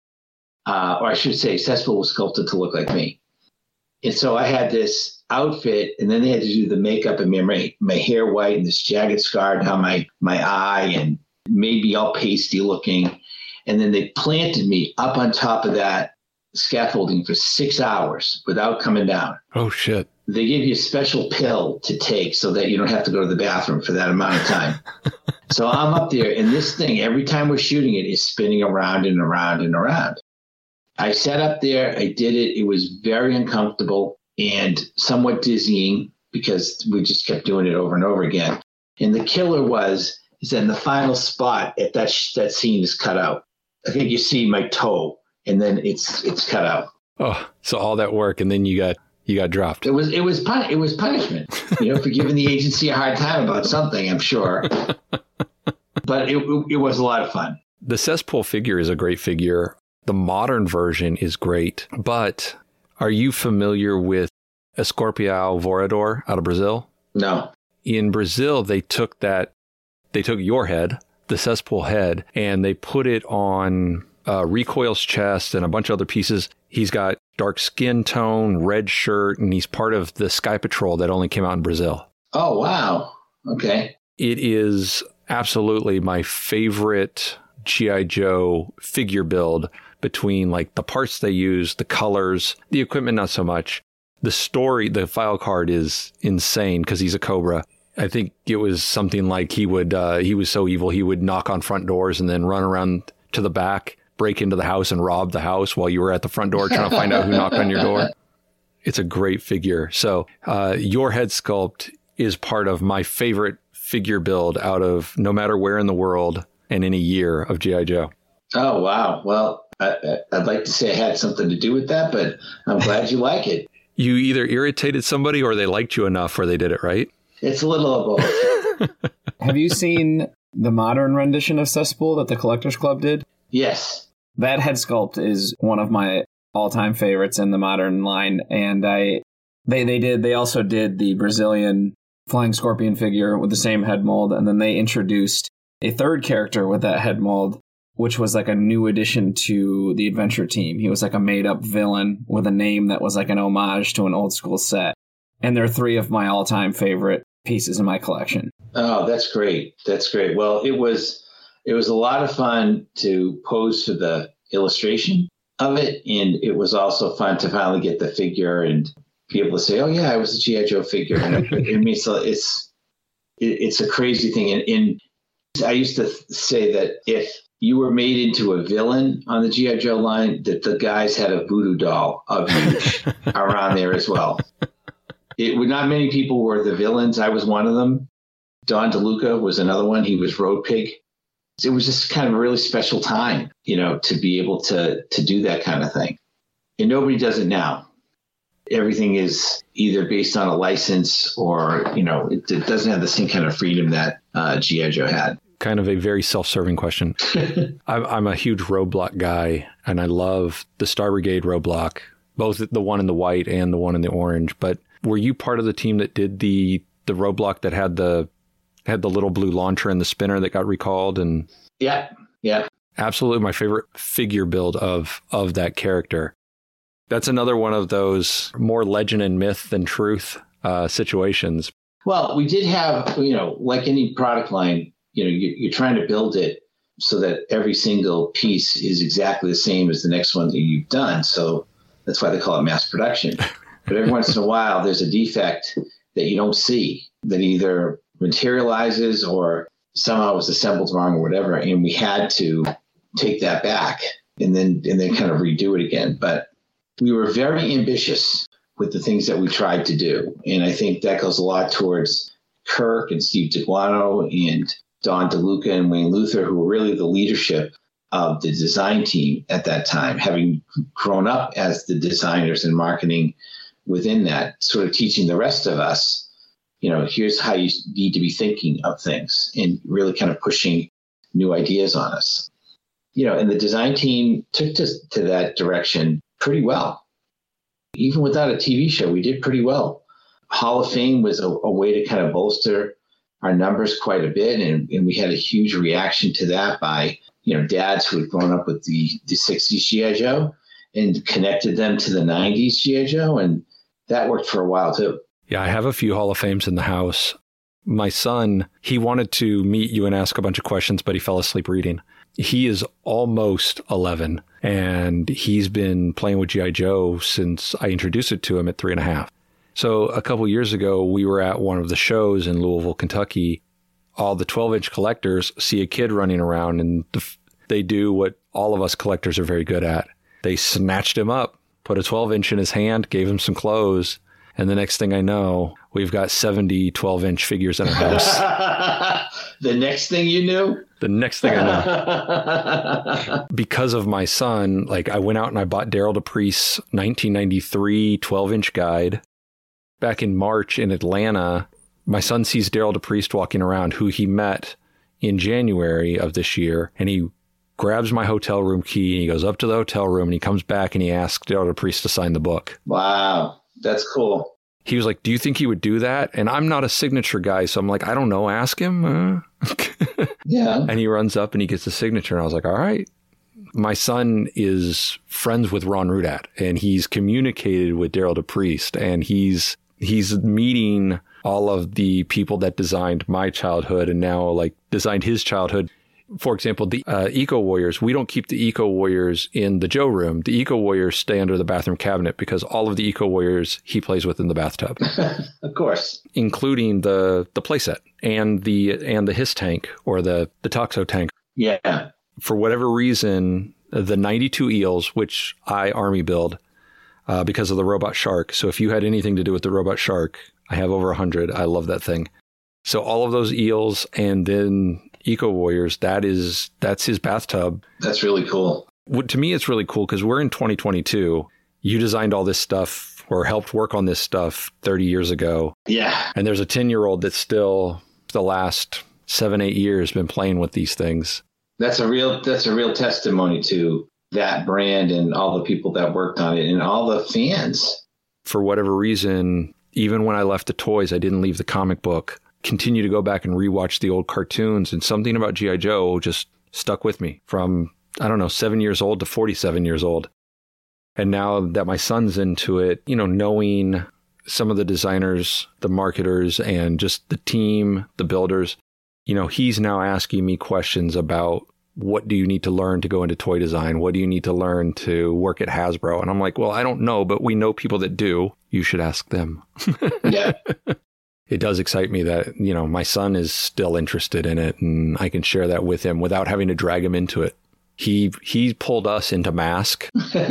Or I should say Cesspool was sculpted to look like me. And so I had this outfit, and then they had to do the makeup and my hair white and this jagged scar down my eye and maybe all pasty looking. And then they planted me up on top of that scaffolding for 6 hours without coming down. Oh, shit. They give you a special pill to take so that you don't have to go to the bathroom for that amount of time. So I'm up there, and this thing, every time we're shooting it, is spinning around and around and around. I sat up there. I did it. It was very uncomfortable and somewhat dizzying because we just kept doing it over and over again. And the killer is that in the final spot, if that scene is cut out. I think you see my toe, and then it's cut out. Oh, so all that work, and then you got dropped. It was punishment, for giving the agency a hard time about something, I'm sure. But it was a lot of fun. The cesspool figure is a great figure. The modern version is great. But are you familiar with Escorpião Voador out of Brazil? No. In Brazil, they took your head, the cesspool head, and they put it on Recoil's chest and a bunch of other pieces. He's got dark skin tone, red shirt, and he's part of the Sky Patrol that only came out in Brazil. Oh, wow. Okay. It is absolutely my favorite G.I. Joe figure build between like the parts they use, the colors, the equipment, not so much. The story, the file card is insane because he's a Cobra. I think it was something like he was so evil, he would knock on front doors and then run around to the back, break into the house and rob the house while you were at the front door trying to find out who knocked on your door. It's a great figure. So your head sculpt, is part of my favorite figure build out of no matter where in the world and in a year of G.I. Joe. Oh, wow. Well, I'd like to say I had something to do with that, but I'm glad you like it. You either irritated somebody or they liked you enough where they did it right. It's a little of both. Have you seen the modern rendition of Cesspool that the Collectors Club did? Yes. That head sculpt is one of my all-time favorites in the modern line, and they also did the Brazilian Flying Scorpion figure with the same head mold, and then they introduced a third character with that head mold, which was like a new addition to the Adventure Team. He was like a made-up villain with a name that was like an homage to an old-school set, and they're three of my all-time favorite pieces in my collection. Oh, that's great. That's great. Well, it was a lot of fun to pose for the illustration of it, and it was also fun to finally get the figure and be able to say, "Oh yeah, I was a G.I. Joe figure." And I mean, so it's a crazy thing. And I used to say that if you were made into a villain on the G.I. Joe line, that the guys had a voodoo doll of you around there as well. Not many people were the villains. I was one of them. Don DeLuca was another one. He was Road Pig. It was just kind of a really special time, to be able to do that kind of thing. And nobody does it now. Everything is either based on a license or, it doesn't have the same kind of freedom that G.I. Joe had. Kind of a very self-serving question. I'm a huge roadblock guy, and I love the Star Brigade roadblock, both the one in the white and the one in the orange. But were you part of the team that did the roadblock that had the little blue launcher and the spinner that got recalled? And yeah. Absolutely my favorite figure build of that character. That's another one of those more legend and myth than truth situations. Well, we did have, like any product line, you're trying to build it so that every single piece is exactly the same as the next one that you've done. So that's why they call it mass production. But every once in a while, there's a defect that you don't see that either materializes or somehow was assembled wrong or whatever. And we had to take that back and then kind of redo it again. But we were very ambitious with the things that we tried to do. And I think that goes a lot towards Kirk and Steve DeGuano and Don DeLuca and Wayne Luther, who were really the leadership of the design team at that time, having grown up as the designers and marketing within that, sort of teaching the rest of us, here's how you need to be thinking of things and really kind of pushing new ideas on us. And the design team took us to that direction pretty well. Even without a TV show, we did pretty well. Hall of Fame was a way to kind of bolster our numbers quite a bit. And we had a huge reaction to that by, dads who had grown up with the 60s G.I. Joe and connected them to the 90s G.I. Joe. And that worked for a while too. Yeah, I have a few Hall of Fames in the house. My son, he wanted to meet you and ask a bunch of questions, but he fell asleep reading. He is almost 11, and he's been playing with G.I. Joe since I introduced it to him at 3.5. So a couple years ago, we were at one of the shows in Louisville, Kentucky. All the 12-inch collectors see a kid running around, and they do what all of us collectors are very good at. They snatched him up, put a 12-inch in his hand, gave him some clothes, and the next thing I know, we've got 70 12-inch figures in our house. The next thing you knew? The next thing I know. Because of my son, I went out and I bought Daryl DePriest's 1993 12-inch guide. Back in March in Atlanta, my son sees Daryl DePriest walking around, who he met in January of this year, and he grabs my hotel room key and he goes up to the hotel room and he comes back and he asks Daryl DePriest to sign the book. Wow. That's cool. He was like, "Do you think he would do that?" And I'm not a signature guy, so I'm like, "I don't know. Ask him." Yeah. And he runs up and he gets the signature. And I was like, all right. My son is friends with Ron Rudat, and he's communicated with Daryl DePriest, and he's meeting all of the people that designed my childhood and now designed his childhood. For example, the Eco Warriors, we don't keep the Eco Warriors in the Joe room. The Eco Warriors stay under the bathroom cabinet because all of the Eco Warriors he plays with in the bathtub. Of course. Including the playset and the Hiss tank or the Toxo tank. Yeah. For whatever reason, the 92 Eels, which I army build because of the Robot Shark. So if you had anything to do with the Robot Shark, I have over 100. I love that thing. So all of those eels and then Eco Warriors, that's his bathtub. That's really cool. To me, it's really cool because we're in 2022. You designed all this stuff or helped work on this stuff 30 years ago. Yeah. And there's a 10-year-old that's still the last 7-8 years been playing with these things. That's a real testimony to that brand and all the people that worked on it and all the fans. For whatever reason, even when I left the toys, I didn't leave the comic book. Continue to go back and rewatch the old cartoons, and something about G.I. Joe just stuck with me from, 7 years old to 47 years old. And now that my son's into it, knowing some of the designers, the marketers, and just the team, the builders, he's now asking me questions about what do you need to learn to go into toy design? What do you need to learn to work at Hasbro? And I'm like, well, I don't know, but we know people that do. You should ask them. Yeah. It does excite me that, my son is still interested in it, and I can share that with him without having to drag him into it. He pulled us into Mask.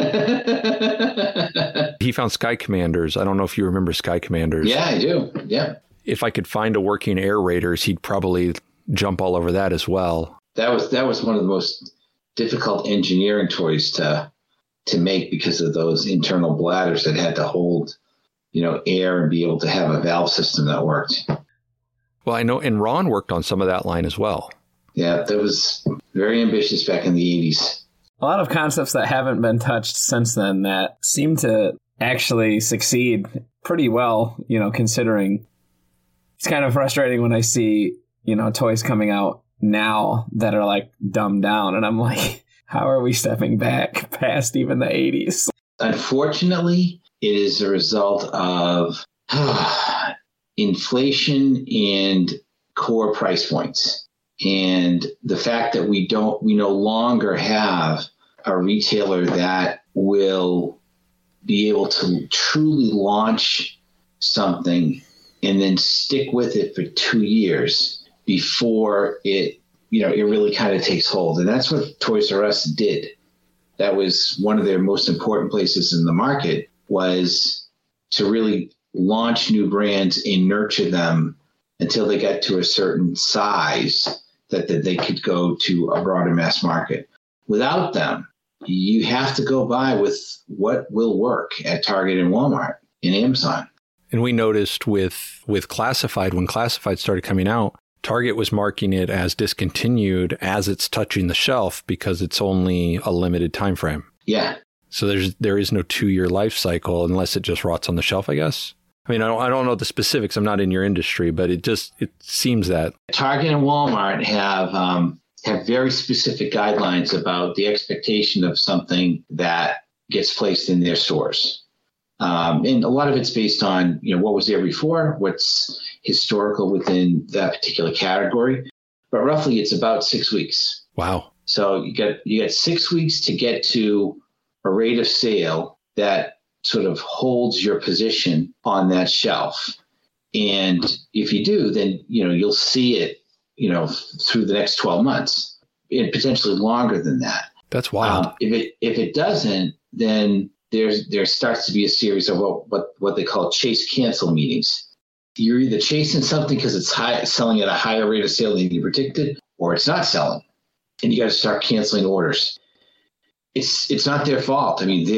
He found Sky Commanders. I don't know if you remember Sky Commanders. Yeah, I do. Yeah. If I could find a working Air Raiders, he'd probably jump all over that as well. That was one of the most difficult engineering toys to make because of those internal bladders that had to hold, air and be able to have a valve system that worked. Well, I know, and Ron worked on some of that line as well. Yeah, that was very ambitious back in the 80s. A lot of concepts that haven't been touched since then that seem to actually succeed pretty well, considering. It's kind of frustrating when I see, toys coming out now that are like dumbed down. And I'm like, how are we stepping back past even the 80s? Unfortunately, it is a result of inflation and core price points. And the fact that we no longer have a retailer that will be able to truly launch something and then stick with it for 2 years before it really kind of takes hold. And that's what Toys R Us did. That was one of their most important places in the market, was to really launch new brands and nurture them until they got to a certain size that they could go to a broader mass market. Without them, you have to go by with what will work at Target and Walmart and Amazon. And we noticed with Classified, when Classified started coming out, Target was marking it as discontinued as it's touching the shelf because it's only a limited time frame. Yeah. So there is no 2-year life cycle unless it just rots on the shelf, I guess. I mean, I don't know the specifics. I'm not in your industry, but it seems that Target and Walmart have very specific guidelines about the expectation of something that gets placed in their stores. And a lot of it's based on, what was there before, what's historical within that particular category. But roughly it's about 6 weeks. Wow. So you got 6 weeks to get to a rate of sale that sort of holds your position on that shelf. And if you do, then, you'll see it, through the next 12 months and potentially longer than that. That's wild. If it doesn't, then there starts to be a series of what they call chase cancel meetings. You're either chasing something because it's selling at a higher rate of sale than you predicted, or it's not selling, and you got to start canceling orders. It's not their fault. I mean,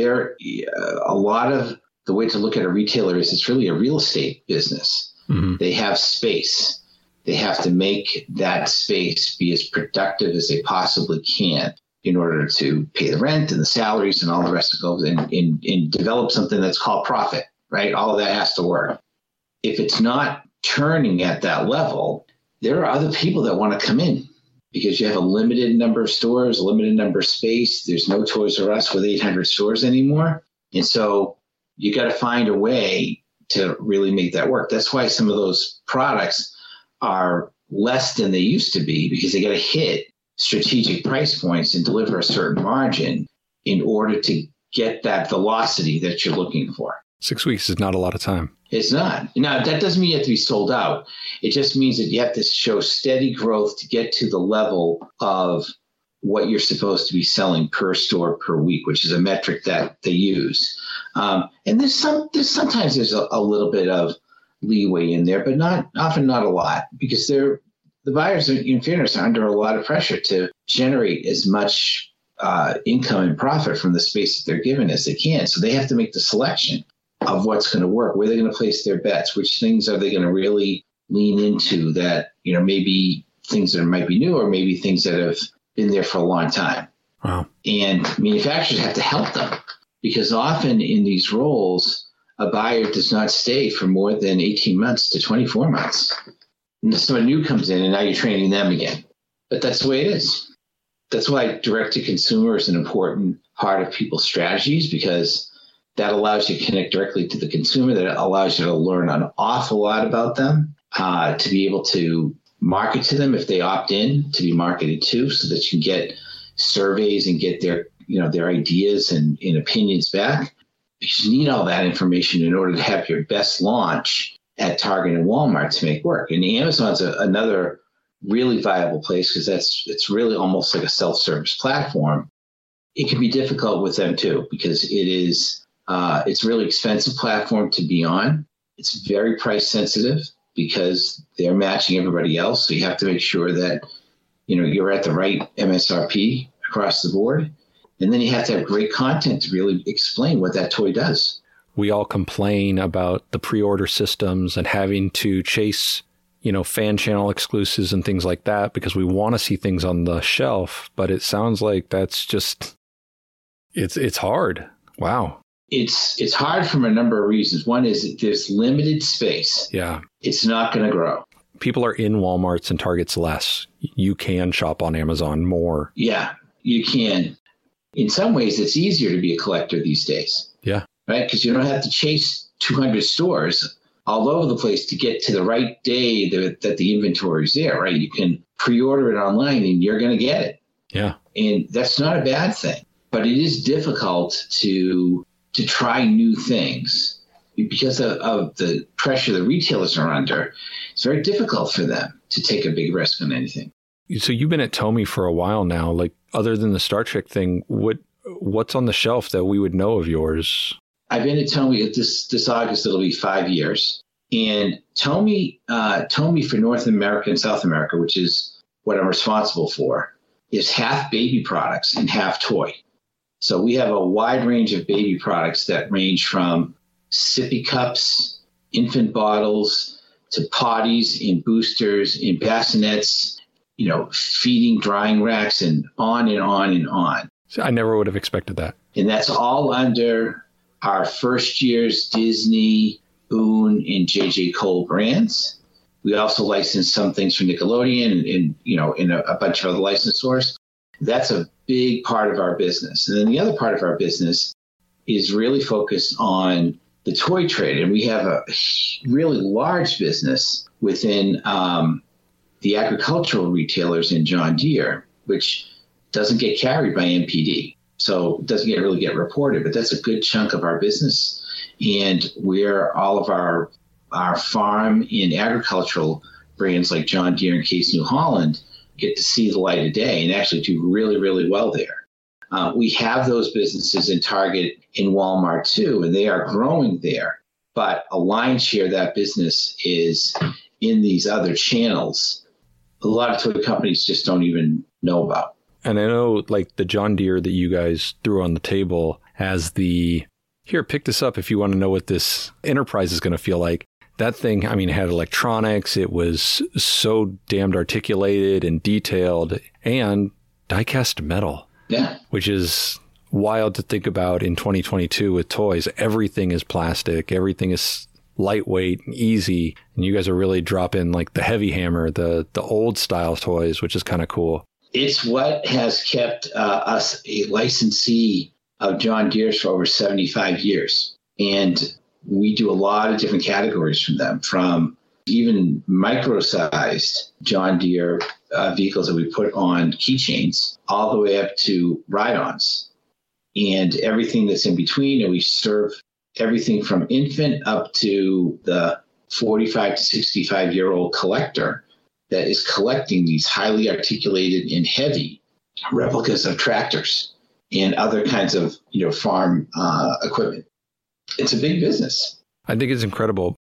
a lot of the way to look at a retailer is it's really a real estate business. Mm-hmm. They have space. They have to make that space be as productive as they possibly can in order to pay the rent and the salaries and all the rest of it and develop something that's called profit, right? All of that has to work. If it's not turning at that level, there are other people that want to come in because you have a limited number of stores, a limited number of space. There's no Toys R Us with 800 stores anymore. And so you got to find a way to really make that work. That's why some of those products are less than they used to be, because they got to hit strategic price points and deliver a certain margin in order to get that velocity that you're looking for. 6 weeks is not a lot of time. It's not. Now, that doesn't mean you have to be sold out. It just means that you have to show steady growth to get to the level of what you're supposed to be selling per store per week, which is a metric that they use. And there's sometimes a little bit of leeway in there, but often not a lot, because the buyers, in fairness, are under a lot of pressure to generate as much income and profit from the space that they're given as they can. So they have to make the selection of what's going to work, where they're going to place their bets, which things are they going to really lean into that, maybe things that might be new or maybe things that have been there for a long time. Wow. And manufacturers have to help them, because often in these roles, a buyer does not stay for more than 18 months to 24 months. And someone new comes in and now you're training them again. But that's the way it is. That's why direct to consumer is an important part of people's strategies, because that allows you to connect directly to the consumer, that allows you to learn an awful lot about them, to be able to market to them if they opt in to be marketed to, so that you can get surveys and get their ideas and opinions back. Because you need all that information in order to have your best launch at Target and Walmart to make work. And Amazon's another really viable place, because it's really almost like a self-service platform. It can be difficult with them too, because it's a really expensive platform to be on. It's very price sensitive because they're matching everybody else. So you have to make sure that you're at the right MSRP across the board. And then you have to have great content to really explain what that toy does. We all complain about the pre-order systems and having to chase, fan channel exclusives and things like that, because we want to see things on the shelf. But it sounds like that's just, it's hard. Wow. It's hard from a number of reasons. One is that there's limited space. Yeah. It's not going to grow. People are in Walmarts and Targets less. You can shop on Amazon more. Yeah, you can. In some ways, it's easier to be a collector these days. Yeah. Right? Because you don't have to chase 200 stores all over the place to get to the right day that the inventory is there, right? You can pre-order it online and you're going to get it. Yeah. And that's not a bad thing. But it is difficult to try new things because of the pressure the retailers are under. It's very difficult for them to take a big risk on anything. So you've been at Tomy for a while now. Like, other than the Star Trek thing, what's on the shelf that we would know of yours? I've been at Tomy this August. It'll be 5 years. And Tomy for North America and South America, which is what I'm responsible for, is half baby products and half toy. So we have a wide range of baby products that range from sippy cups, infant bottles, to potties and boosters and bassinets, feeding drying racks, and on and on and on. So I never would have expected that. And that's all under our first year's Disney, Boone, and J.J. Cole brands. We also license some things from Nickelodeon and in a bunch of other licensors. That's a big part of our business. And then the other part of our business is really focused on the toy trade. And we have a really large business within the agricultural retailers in John Deere, which doesn't get carried by MPD. So it doesn't really get reported, but that's a good chunk of our business. And where all of our farm and agricultural brands like John Deere and Case New Holland get to see the light of day and actually do really, really well there. We have those businesses in Target and Walmart too, and they are growing there. But a lion's share of that business is in these other channels. A lot of toy companies just don't even know about. And I know, like, the John Deere that you guys threw on the table as here, pick this up if you want to know what this enterprise is going to feel like. That thing, I mean, it had electronics. It was so damned articulated and detailed, and die-cast metal. Yeah. Which is wild to think about in 2022 with toys. Everything is plastic. Everything is lightweight and easy. And you guys are really dropping like the heavy hammer, the old style toys, which is kind of cool. It's what has kept us a licensee of John Deere's for over 75 years. And we do a lot of different categories from them, from even micro-sized John Deere vehicles that we put on keychains, all the way up to ride-ons and everything that's in between. And we serve everything from infant up to the 45 to 65-year-old collector that is collecting these highly articulated and heavy replicas of tractors and other kinds of farm equipment. It's a big business. I think it's incredible.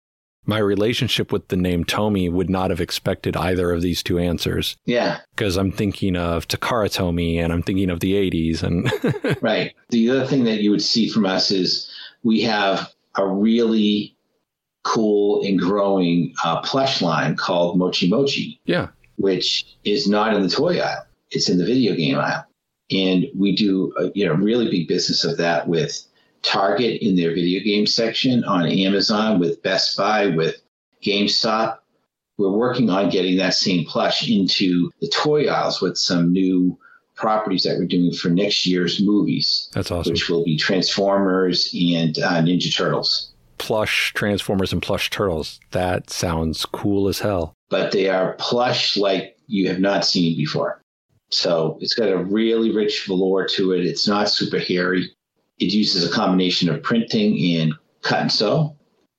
My relationship with the name Tomy would not have expected either of these two answers. Yeah. Because I'm thinking of Takara Tomy and I'm thinking of the 80s. And Right. The other thing that you would see from us is we have a really cool and growing plush line called Mochi Mochi. Yeah. Which is not in the toy aisle. It's in the video game aisle. And we do a really big business of that with Target in their video game section, on Amazon, with Best Buy, with GameStop. We're working on getting that same plush into the toy aisles with some new properties that we're doing for next year's movies. That's awesome. Which will be Transformers and Ninja Turtles. Plush Transformers and plush turtles. That sounds cool as hell. But they are plush like you have not seen before. So it's got a really rich velour to it. It's not super hairy. It uses a combination of printing and cut and sew.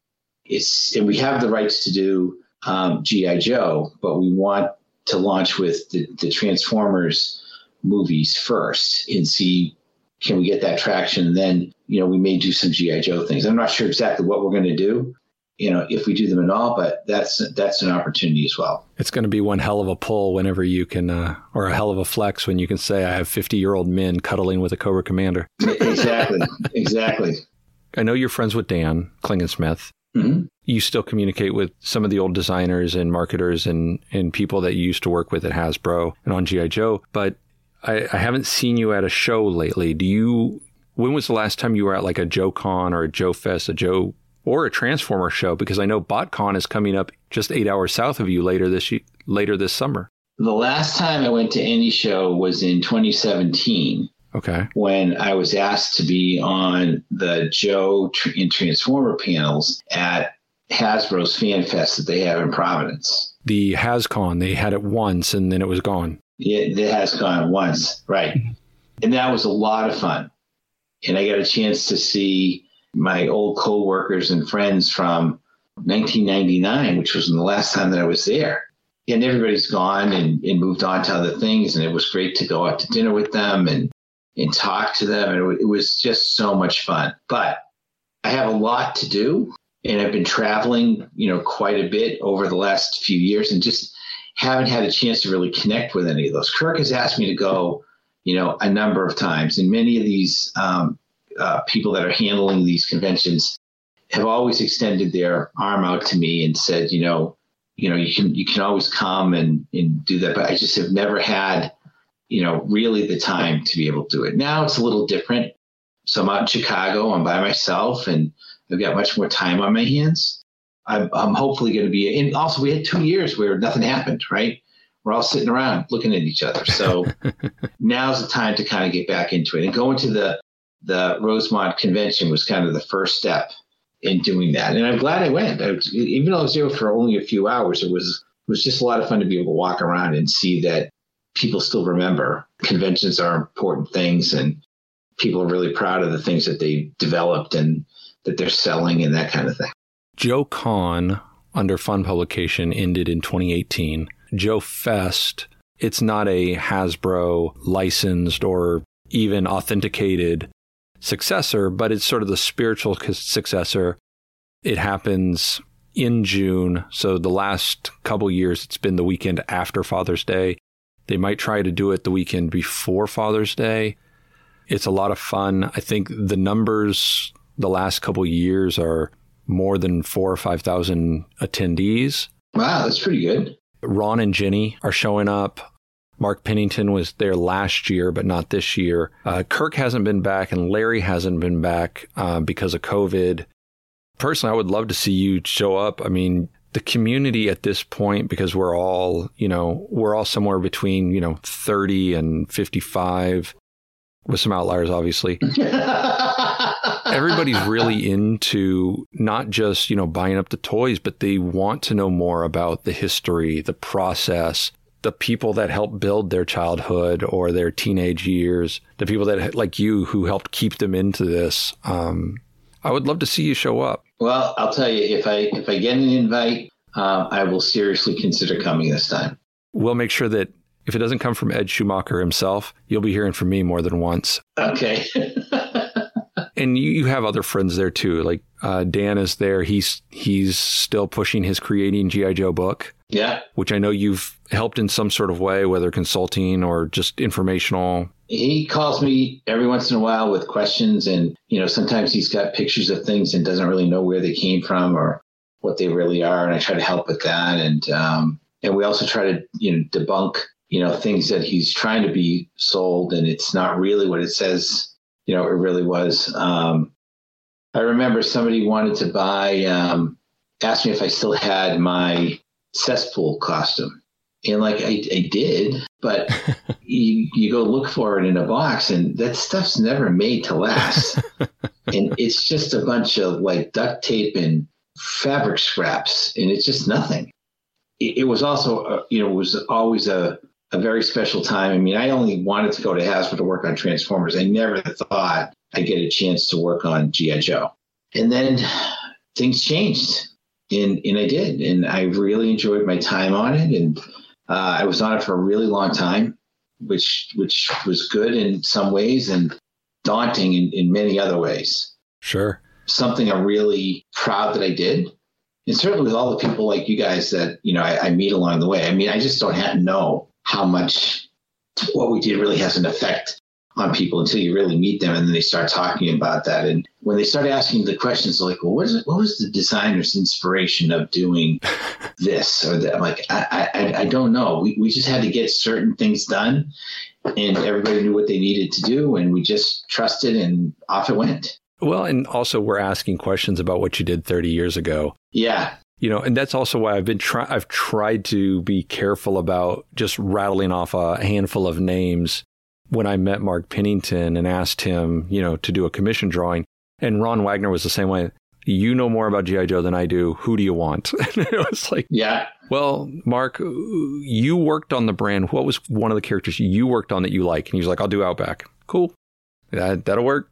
And we have the rights to do G.I. Joe, but we want to launch with the Transformers movies first and see, can we get that traction? And then, we may do some G.I. Joe things. I'm not sure exactly what we're going to do, if we do them at all, but that's an opportunity as well. It's going to be one hell of a pull whenever you can, or a hell of a flex when you can say, I have 50-year-old men cuddling with a Cobra Commander. Exactly. I know you're friends with Dan Klingensmith. Mm-hmm. You still communicate with some of the old designers and marketers and people that you used to work with at Hasbro and on G.I. Joe, but I haven't seen you at a show lately. When was the last time you were at like a Joe Con or a Joe Fest, or a Transformer show? Because I know BotCon is coming up just 8 hours south of you later this summer. The last time I went to any show was in 2017. Okay. When I was asked to be on the Joe and Transformer panels at Hasbro's Fan Fest that they have in Providence. The HasCon, they had it once and then it was gone. Yeah, it has gone once, right. And that was a lot of fun. And I got a chance to see my old co-workers and friends from 1999, which was the last time that I was there. And everybody's gone and moved on to other things. And it was great to go out to dinner with them and talk to them. And it was just so much fun. But I have a lot to do. And I've been traveling, quite a bit over the last few years and just haven't had a chance to really connect with any of those. Kirk has asked me to go, a number of times. And many of these people that are handling these conventions have always extended their arm out to me and said, you can always come and do that. But I just have never had, really the time to be able to do it. Now it's a little different. So I'm out in Chicago. I'm by myself and I've got much more time on my hands. I'm hopefully going to be, and also we had 2 years where nothing happened, right? We're all sitting around looking at each other. So now's the time to kind of get back into it. And going to the Rosemont convention was kind of the first step in doing that. And I'm glad I went. Even though I was there for only a few hours, it was just a lot of fun to be able to walk around and see that people still remember conventions are important things and people are really proud of the things that they developed and that they're selling and that kind of thing. Joe Con under Fun Publication ended in 2018. Joe Fest, it's not a Hasbro licensed or even authenticated successor, but it's sort of the spiritual successor. It happens in June. So the last couple years, it's been the weekend after Father's Day. They might try to do it the weekend before Father's Day. It's a lot of fun. I think the numbers the last couple years are more than 4,000 or 5,000 attendees. Wow, that's pretty good. Ron and Jenny are showing up. Mark Pennington was there last year, but not this year. Kirk hasn't been back and Larry hasn't been back because of COVID. Personally, I would love to see you show up. I mean, the community at this point, because we're all somewhere between, 30 and 55, with some outliers, obviously. Everybody's really into not just, buying up the toys, but they want to know more about the history, the process, the people that helped build their childhood or their teenage years, the people that, like you, who helped keep them into this. I would love to see you show up. Well, I'll tell you, if I get an invite, I will seriously consider coming this time. We'll make sure that if it doesn't come from Ed Schumacher himself, you'll be hearing from me more than once. Okay. And you have other friends there too. Like Dan is there. He's still pushing his Creating G.I. Joe book. Yeah. Which I know you've helped in some sort of way, whether consulting or just informational. He calls me every once in a while with questions, and sometimes he's got pictures of things and doesn't really know where they came from or what they really are, and I try to help with that. And we also try to debunk things that he's trying to be sold, and it's not really what it says it really was. I remember somebody wanted to buy, asked me if I still had my cesspool costume. And I did, but you go look for it in a box, and that stuff's never made to last. And it's just a bunch of duct tape and fabric scraps, and it's just nothing. It was also, it was always a very special time. I mean, I only wanted to go to Hasbro to work on Transformers. I never thought I'd get a chance to work on G.I. Joe. And then things changed, and I did. And I really enjoyed my time on it. And I was on it for a really long time, which was good in some ways and daunting in many other ways. Sure. Something I'm really proud that I did. And certainly with all the people like you guys that, I meet along the way. I mean, I just don't know how much what we did really has an effect on people until you really meet them, and then they start talking about that. And when they start asking the questions like, well, what was the designer's inspiration of doing this or that? I'm like, I don't know. We just had to get certain things done, and everybody knew what they needed to do, and we just trusted, and off it went. Well, and also we're asking questions about what you did 30 years ago. Yeah. And that's also why I've tried to be careful about just rattling off a handful of names when I met Mark Pennington and asked him, to do a commission drawing. And Ron Wagner was the same way. You know more about G.I. Joe than I do. Who do you want? And it was like, yeah. Well, Mark, you worked on the brand. What was one of the characters you worked on that you like? And he was like, I'll do Outback. Cool. That'll work.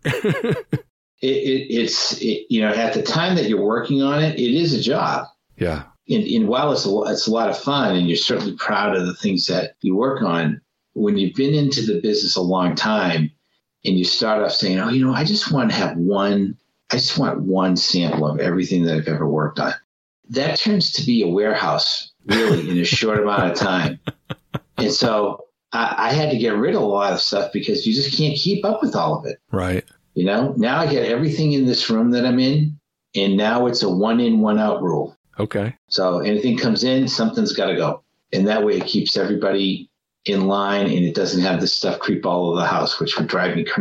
It's at the time that you're working on it, it is a job. Yeah. And while it's a lot of fun, and you're certainly proud of the things that you work on, when you've been into the business a long time and you start off saying, I just want one sample of everything that I've ever worked on. That turns to be a warehouse really in a short amount of time. And so I had to get rid of a lot of stuff because you just can't keep up with all of it. Right. Now I get everything in this room that I'm in, and now it's a 1 in, 1 out rule. Okay. So anything comes in, something's got to go. And that way it keeps everybody in line, and it doesn't have this stuff creep all over the house, which would drive me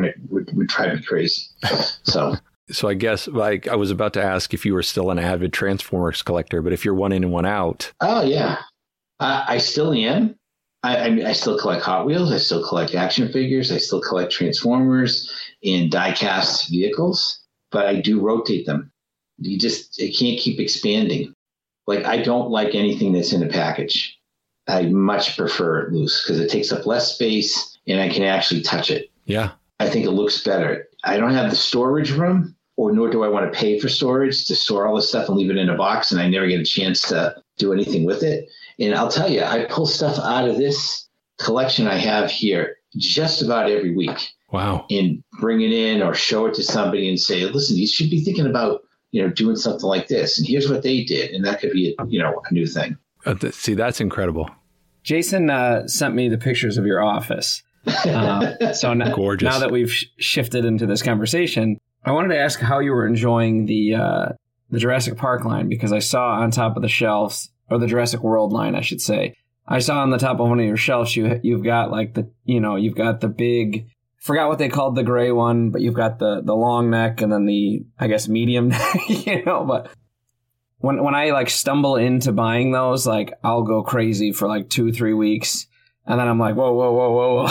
crazy. So I guess I was about to ask if you were still an avid Transformers collector, but if you're 1 in and 1 out. Oh, yeah. I still am. I still collect Hot Wheels. I still collect action figures. I still collect Transformers and die-cast vehicles, but I do rotate them. It can't keep expanding. I don't like anything that's in a package. I much prefer it loose because it takes up less space and I can actually touch it. Yeah. I think it looks better. I don't have the storage room, nor do I want to pay for storage to store all this stuff and leave it in a box, and I never get a chance to do anything with it. And I'll tell you, I pull stuff out of this collection I have here just about every week. Wow. And bring it in or show it to somebody and say, listen, you should be thinking about, doing something like this. And here's what they did. And that could be, a new thing. See, that's incredible. Jason sent me the pictures of your office. So Gorgeous. Now that we've shifted into this conversation, I wanted to ask how you were enjoying the Jurassic Park line, because I saw on top of the shelves, or the Jurassic World line, I should say. I saw on the top of one of your shelves, you've got you've got the big, forgot what they called the gray one, but you've got the long neck and then the, I guess, medium neck, but when I stumble into buying those, I'll go crazy for 2-3 weeks. And then I'm like, whoa.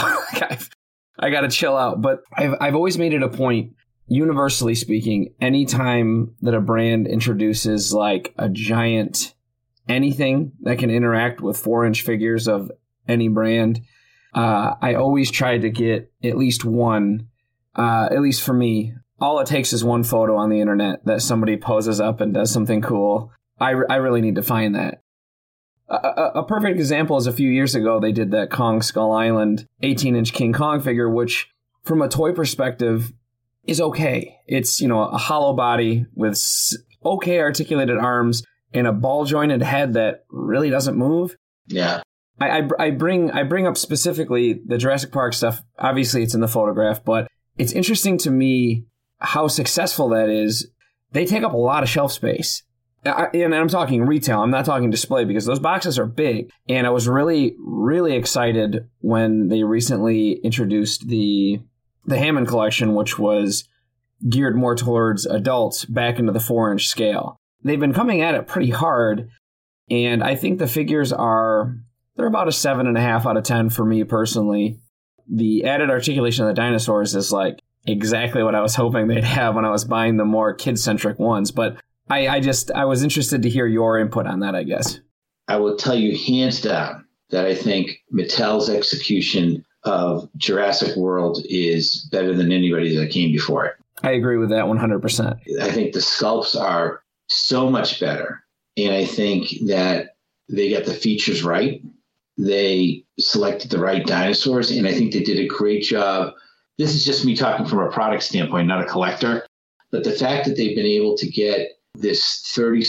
I got to chill out. But I've always made it a point, universally speaking, anytime that a brand introduces a giant anything that can interact with 4-inch figures of any brand, I always try to get at least one, at least for me. All it takes is one photo on the internet that somebody poses up and does something cool. I really need to find that. A perfect example is a few years ago, they did that Kong Skull Island 18-inch King Kong figure, which from a toy perspective is okay. It's, a hollow body with okay articulated arms and a ball jointed head that really doesn't move. Yeah. I bring up specifically the Jurassic Park stuff. Obviously, it's in the photograph, but it's interesting to me how successful that is. They take up a lot of shelf space. And I'm talking retail. I'm not talking display because those boxes are big. And I was really, really excited when they recently introduced the Hammond collection, which was geared more towards adults back into the 4-inch scale. They've been coming at it pretty hard. And I think the figures they're about a 7.5 out of 10 for me personally. The added articulation of the dinosaurs is like exactly what I was hoping they'd have when I was buying the more kid-centric ones. But I was interested to hear your input on that, I guess. I will tell you hands down that I think Mattel's execution of Jurassic World is better than anybody that came before it. I agree with that 100%. I think the sculpts are so much better. And I think that they got the features right. They selected the right dinosaurs. And I think they did a great job. This is just me talking from a product standpoint, not a collector. But the fact that they've been able to get this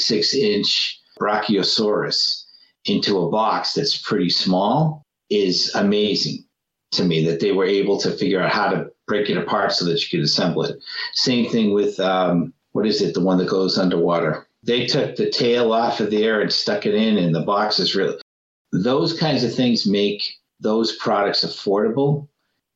36-inch Brachiosaurus into a box that's pretty small is amazing to me, that they were able to figure out how to break it apart so that you could assemble it. Same thing with, what is it, the one that goes underwater? They took the tail off of there and stuck it in, and the box is really... Those kinds of things make those products affordable.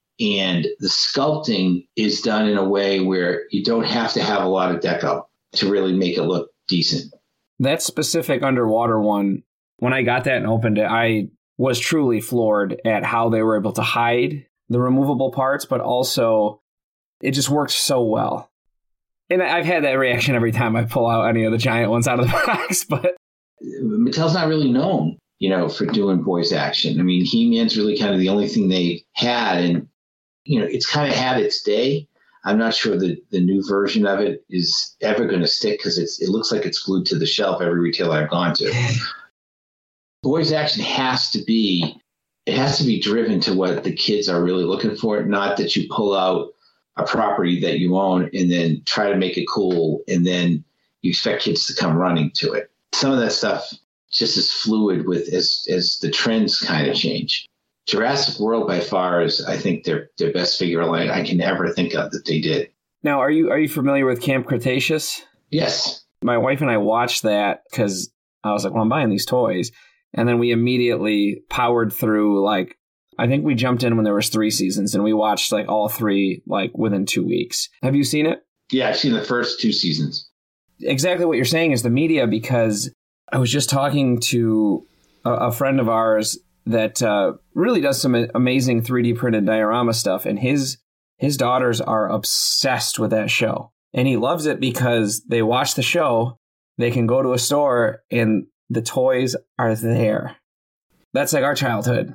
And the sculpting is done in a way where you don't have to have a lot of deco to really make it look decent. That specific underwater one, when I got that and opened it, I was truly floored at how they were able to hide the removable parts, but also it just works so well. And I've had that reaction every time I pull out any of the giant ones out of the box. But Mattel's not really known, for doing voice action. I mean, He-Man's really kind of the only thing they had, and it's kind of had its day. I'm not sure the new version of it is ever going to stick because it looks like it's glued to the shelf every retailer I've gone to. Voice action has to be driven to what the kids are really looking for, not that you pull out a property that you own and then try to make it cool and then you expect kids to come running to it. Some of that stuff just is fluid with as the trends kind of change. Jurassic World by far is, I think, their best figure line I can ever think of that they did. Now, are you familiar with Camp Cretaceous? Yes. My wife and I watched that because I was like, well, I'm buying these toys. And then we immediately powered through, I think we jumped in when there was 3 seasons and we watched all 3 within 2 weeks. Have you seen it? Yeah, I've seen the first 2 seasons. Exactly what you're saying is the media, because I was just talking to a friend of ours that really does some amazing 3D printed diorama stuff. And his daughters are obsessed with that show. And he loves it because they watch the show, they can go to a store, and the toys are there. That's like our childhood.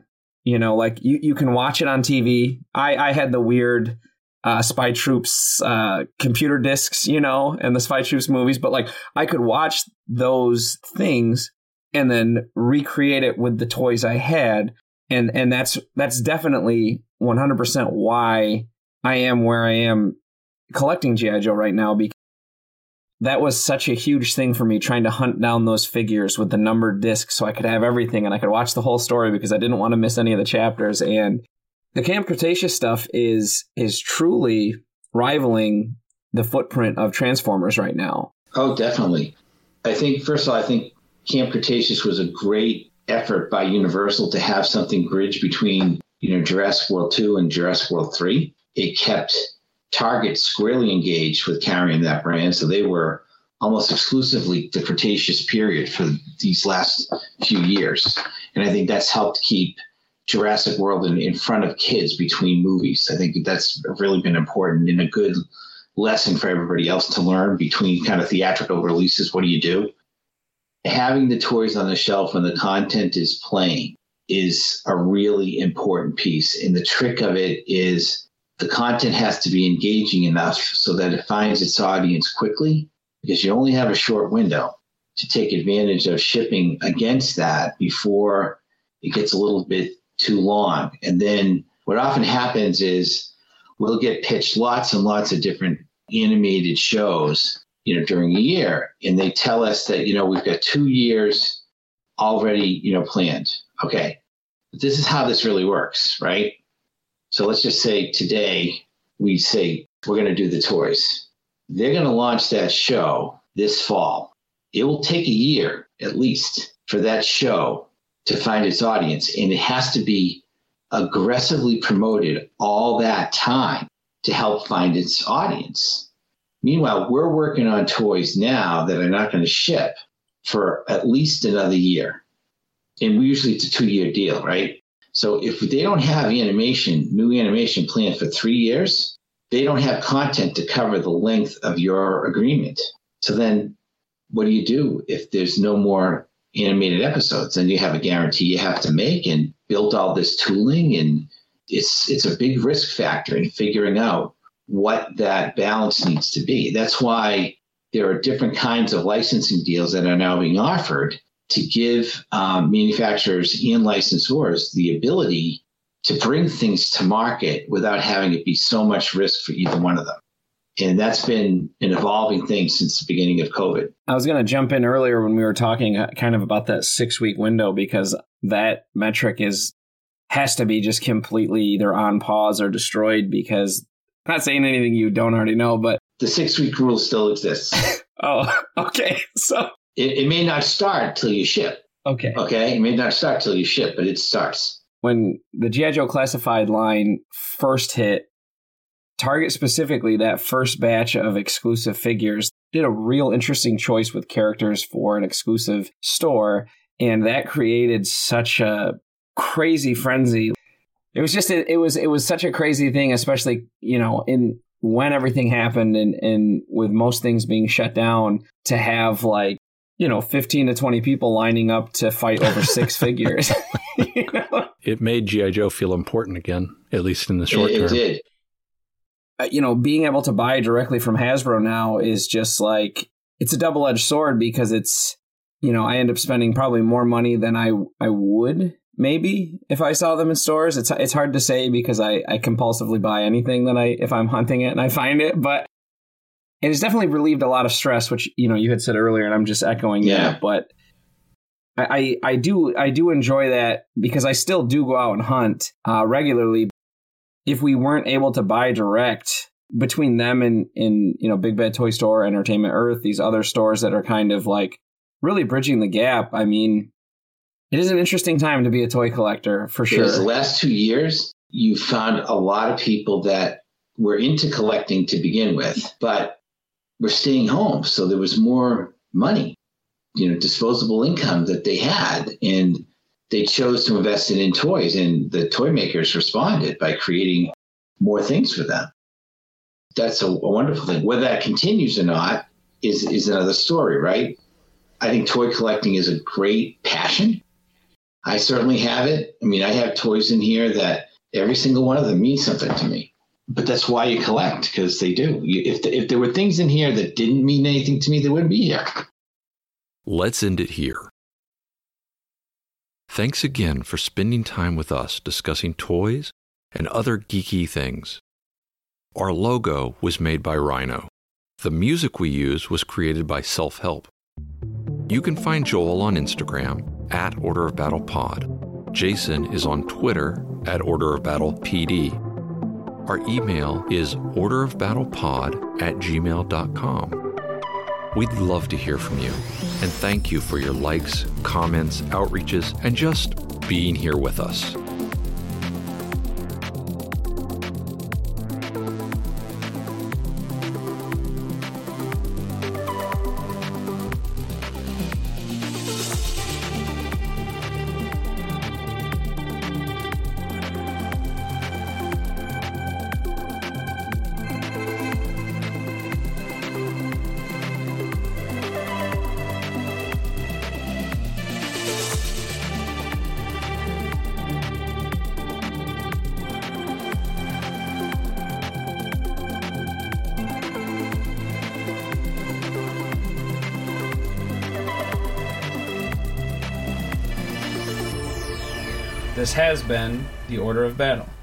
You can watch it on TV. I had the weird Spy Troops computer discs, and the Spy Troops movies. But I could watch those things and then recreate it with the toys I had. And that's definitely 100% why I am where I am collecting G.I. Joe right now, because that was such a huge thing for me, trying to hunt down those figures with the numbered discs so I could have everything and I could watch the whole story because I didn't want to miss any of the chapters. And the Camp Cretaceous stuff is truly rivaling the footprint of Transformers right now. Oh, definitely. I think, first of all, Camp Cretaceous was a great effort by Universal to have something bridge between, Jurassic World 2 and Jurassic World 3. It kept Target squarely engaged with carrying that brand, so they were almost exclusively the Cretaceous period for these last few years. And I think that's helped keep Jurassic World in front of kids between movies. I think that's really been important and a good lesson for everybody else to learn between kind of theatrical releases. What do you do? Having the toys on the shelf when the content is playing is a really important piece. And the trick of it is the content has to be engaging enough so that it finds its audience quickly, because you only have a short window to take advantage of shipping against that before it gets a little bit too long. And then what often happens is we'll get pitched lots and lots of different animated shows, during a year. And they tell us that, we've got 2 years already, planned. Okay. But this is how this really works, right? So let's just say today we say we're going to do the toys. They're going to launch that show this fall. It will take a year at least for that show to find its audience. And it has to be aggressively promoted all that time to help find its audience. Meanwhile, we're working on toys now that are not going to ship for at least another year. And usually it's a 2-year deal, right? So if they don't have new animation planned for 3 years, they don't have content to cover the length of your agreement. So then what do you do if there's no more animated episodes? Then you have a guarantee you have to make and build all this tooling. And it's a big risk factor in figuring out what that balance needs to be. That's why there are different kinds of licensing deals that are now being offered to give manufacturers and licensors the ability to bring things to market without having it be so much risk for either one of them. And that's been an evolving thing since the beginning of COVID. I was going to jump in earlier when we were talking kind of about that 6-week window, because that metric has to be just completely either on pause or destroyed, because I'm not saying anything you don't already know, but the 6-week rule still exists. Oh, okay. So it may not start till you ship. Okay. Okay. It may not start till you ship, but it starts. When the G.I. Joe Classified line first hit, Target specifically, that first batch of exclusive figures, did a real interesting choice with characters for an exclusive store. And that created such a crazy frenzy. It was just, it was such a crazy thing, especially, when everything happened and with most things being shut down, to have 15 to 20 people lining up to fight over 6 figures. It made G.I. Joe feel important again, at least in the short term. It did. Being able to buy directly from Hasbro now is just it's a double-edged sword, because it's, I end up spending probably more money than I would maybe if I saw them in stores. It's hard to say, because I compulsively buy anything if I'm hunting it and I find it, but it has definitely relieved a lot of stress, which, you had said earlier, and I'm just echoing that. But I do enjoy that, because I still do go out and hunt regularly. If we weren't able to buy direct between them and Big Bad Toy Store, Entertainment Earth, these other stores that are kind of really bridging the gap, I mean, it is an interesting time to be a toy collector, for sure. The last 2 years, you found a lot of people that were into collecting to begin with, but were staying home. So there was more money, disposable income that they had. And they chose to invest in toys, and the toy makers responded by creating more things for them. That's a wonderful thing. Whether that continues or not is another story, right? I think toy collecting is a great passion. I certainly have it. I mean, I have toys in here that every single one of them means something to me. But that's why you collect, because they do. If there were things in here that didn't mean anything to me, they wouldn't be here. Let's end it here. Thanks again for spending time with us discussing toys and other geeky things. Our logo was made by Rhino. The music we use was created by Self-Help. You can find Joel on Instagram at Order of Battle Pod. Jason is on Twitter at Order of Battle PD. Our email is orderofbattlepod@gmail.com. We'd love to hear from you, and thank you for your likes, comments, outreaches, and just being here with us. This has been the Order of Battle.